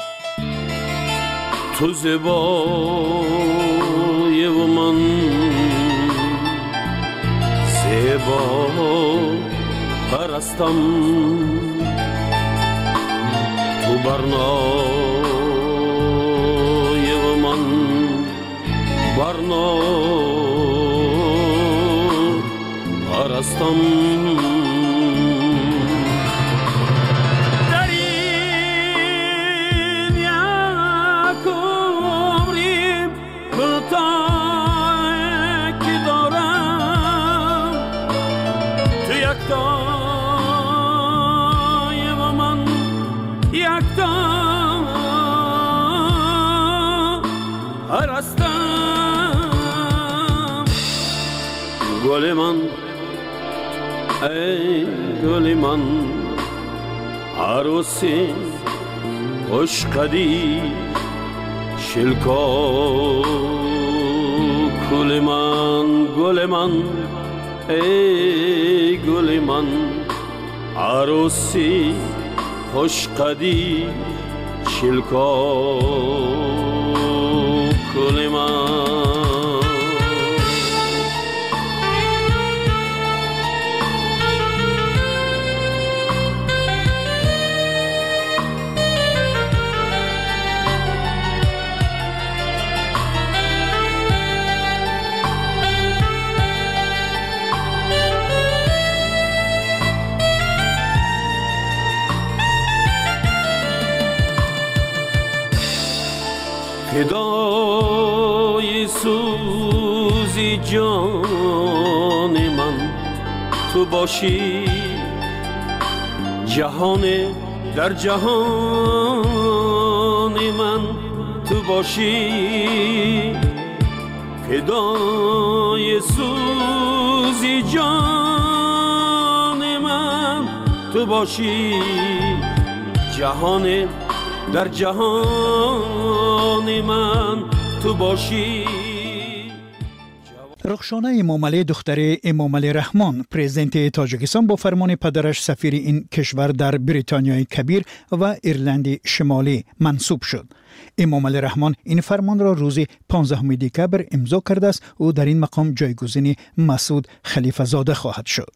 تو زیبای و من زیبا پرستم، تو برنای و من برنا پرستم. در این یک عمری کوتاه که دارم، تو یک تای و من یک تا پرستم. گل من ای گل من عروسی خوش قدی شلکا، گل من گل من ای گل من عروسی خوش قدی شلکا، گل من فدای سوزی جان من تو باشی جهان در جهان من تو باشی فدای سوزی جان من تو باشی جهان در جهان من تو باشی. رخشانه امامعلی دختر امامعلی رحمان پرزیدنت تاجیکستان با فرمان پدرش سفیر این کشور در بریتانیای کبیر و ایرلند شمالی منصوب شد. امامعلی رحمان این فرمان را روز پانزدهم دکبر امضا کرده است و در این مقام جایگزین مسعود خلیفه زاده خواهد شد.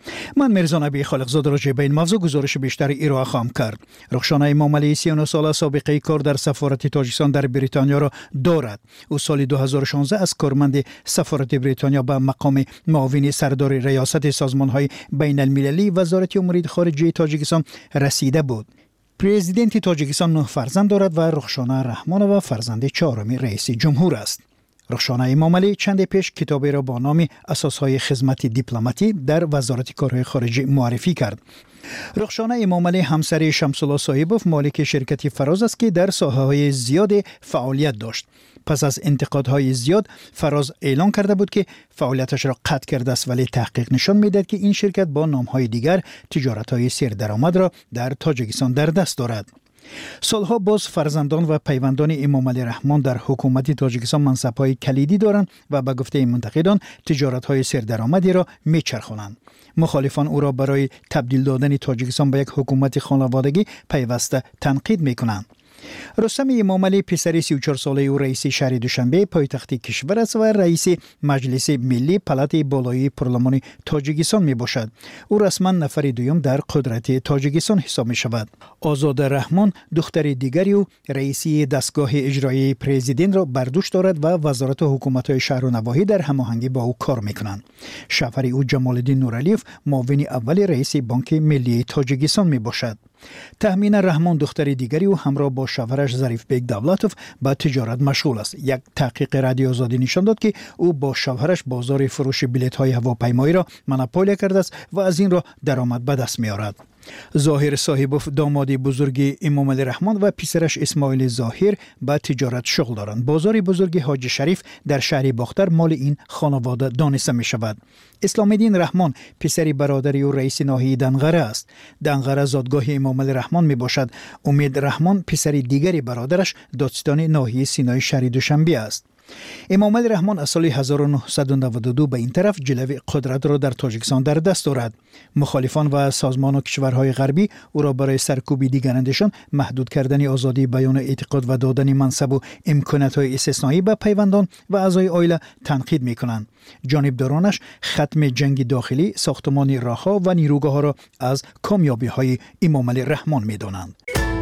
من میرزا نبی خالقزاده راجع به این موضوع گزارش بیشتر ارائه خواهم کرد. رخشانه امامعلی سی و نه ساله سابقه کار در سفارت تاجیکستان در بریتانیا را دارد. او سال دو هزار و شانزده از کارمند سفارت بریتانیا به مقام معاون سردار ریاست سازمان‌های بین المللی وزارت امور خارجه تاجیکستان رسیده بود. پرزیدنت تاجیکستان نه فرزند دارد و رخشانه رحمان و فرزند چهارم رئیس جمهور است. رخشانه امامعلی چند پیش کتابی را با نام اساسهای خدمت دیپلماتی در وزارت کارهای خارجه معرفی کرد. رخشانه امامعلی همسر شمس‌الله صاحبوف مالک شرکت فراز است که در ساحه‌های زیاد فعالیت داشت. پس از انتقادهای زیاد فراز اعلام کرده بود که فعالیتش را قطع کرده است، ولی تحقیق نشان می‌دهد که این شرکت با نام‌های دیگر تجارت‌های سردرآمد را در تاجیکستان در دست دارد. سالها باز فرزندان و پیوندان امامعلی رحمان در حکومت تاجیکستان منصب‌های کلیدی دارند و به گفته منتقدان تجارت‌های سردرآمدی را می‌چرخانند. مخالفان او را برای تبدیل دادن تاجیکستان به یک حکومت خانوادگی پیوسته تنقید می‌کنند. رستم امامعلی پسر سی و چهار ساله او رئیس شهر دوشنبه پایتخت کشور است و رئیس مجلس ملی پلات بالای پارلمان تاجیکستان می باشد. او رسما نفر دوم در قدرت تاجیکستان حساب می شود. آزاده رحمان دختر دیگری او رئیسی دستگاه اجرایی پرزیدنت را بر دوش دارد و وزارت حکومت‌های شهر و نواحی در هماهنگی با او کار می‌کنند. شوهر او جمال الدین نورعلیوف معاون اول رئیس بانک ملی تاجیکستان می باشد. تهمین رحمان دختر دیگری او همراه با شوهرش ظریف بیگ دولتوف به تجارت مشغول است. یک تحقیق رادیو آزادی نشان داد که او با شوهرش بازار فروش بلیط‌های هواپیمایی را مونوپولی کرده است و از این را درآمد به دست می‌آورد. ظاهر صاحبوف داماد بزرگ امامعلی رحمان و پسرش اسماعیل ظاهر به تجارت شغل دارند. بازار بزرگ حاج شریف در شهر باختر مال این خانواده دانسته می شود. اسلام الدین رحمان پسر برادری و رئیس ناحیه دنغره است. دنغره زادگاه امامعلی رحمان می باشد. امید رحمان پسر دیگری برادرش دادستان ناحیه سینای شهر دوشنبه است. امامعلی رحمان از سال هزار و نهصد و نود و دو به این طرف جلوه قدرت را در تاجیکستان در دست دارد. مخالفان و سازمان و کشورهای غربی او را برای سرکوبی دیگرندشان محدود کردن آزادی بیان و اعتقاد و دادن منصب و امکانات‌های استثنایی به پیوندان و اعضای عائله تنقید می‌کنند. جانبدارانش ختم جنگ داخلی، ساختمان راه‌ها و نیروگاه‌ها را از کامیابی‌های امامعلی رحمان می‌دانند.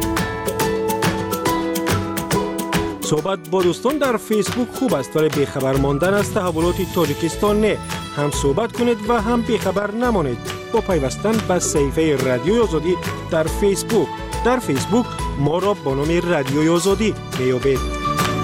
صحبت با دوستان در فیسبوک خوب است، ولی بیخبر ماندن از تحولات تاجیکستان نه. هم صحبت کنید و هم بیخبر نمانید با پیوستن به صفحه رادیوی آزادی در فیسبوک. در فیسبوک ما را با نام رادیوی آزادی میابید.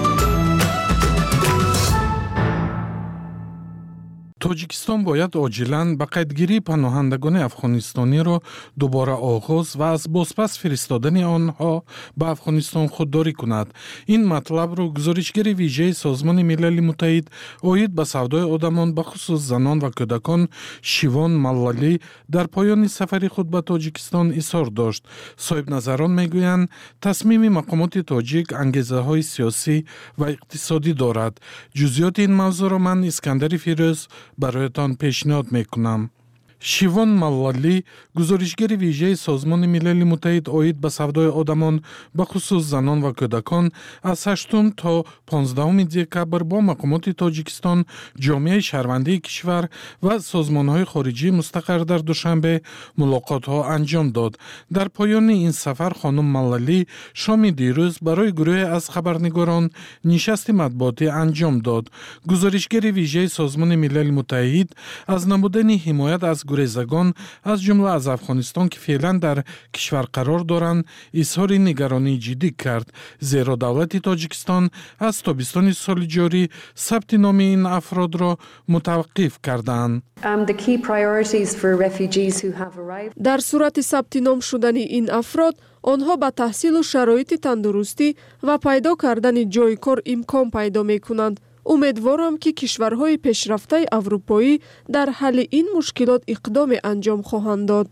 тоҷикистон бояд оҷилан ба қайдгирии паноҳандагони афғонистониро дубора оғоз ва аз бозпас фиристодани онҳо ба афғонистон худдорӣ кунад. ин матлабро гузоришгари вижаи созмони милали муттаҳид оид ба савдои одамон ба хусус занон ва кӯдакон шивон маллалӣ дар поёни сафари худ ба тоҷикистон изҳор дошт. соҳибназарон мегӯянд тасмими мақомоти тоҷик ангезаҳои сиёсӣ ва иқтисодӣ дорад. ҷузъиёти ин мавзӯъро ман искандари фирӯз برایتان پیشنهاد میکنم. شیوان ملالی گزارشگر ویژه سازمان ملل متحد اوید به سودای آدمان به خصوص زنان و کودکان از هشتم تا پانزدهم دکبر با مقامات تاجیکستان، جامعه شهروندی کشور و سازمان‌های خارجی مستقر در دوشنبه ملاقات‌ها انجام داد. در پایان این سفر خانم ملالی شام دیروز برای گروه از خبرنگاران نشست مطبوعاتی انجام داد. گزارشگر ویژه سازمان ملل متحد از نمودن حمایت از гурезагон аз ҷумла аз Афғонистон ки феълан дар кишвар қарор доранд изҳори нигаронии ҷиддӣ кард, зеро давлати Тоҷикистон аз тобистони соли ҷорӣ сабти номи ин афродро мутаваққиф карданд. дар сурати сабти ном шудани ин афрод онҳо ба таҳсилу шароити тандурустӣ ва пайдо кардани ҷойи кор имкон пайдо мекунанд. умедворам ки кишварҳои пешрафтаи аврупоӣ дар ҳалли ин мушкилот иқдоме анҷом хоҳанд дод.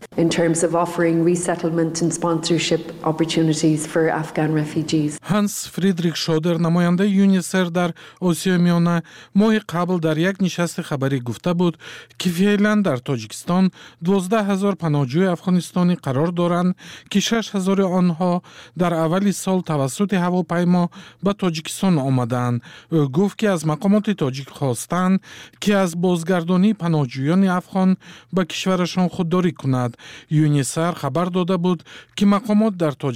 ҳанс фридрих шодер, намояндаи юнисеф дар осиёи миёна, моҳи қабл дар як нишасти хабарӣ гуфта буд ки феълан дар Тоҷикистон дувоздаҳ ҳазор паноҳҷӯи афғонистонӣ қарор доранд ки шаш ҳазори онҳо дар аввали сол тавассути ҳавопаймо ба Тоҷикистон омаданд. ӯ гуфт ки аз мақомоти тоҷик хостанд ки аз бозгардонии паноҳҷӯёни афғон ба кишварашон худдорӣ кунад. юнисеф хабар дода буд ки мақомот дар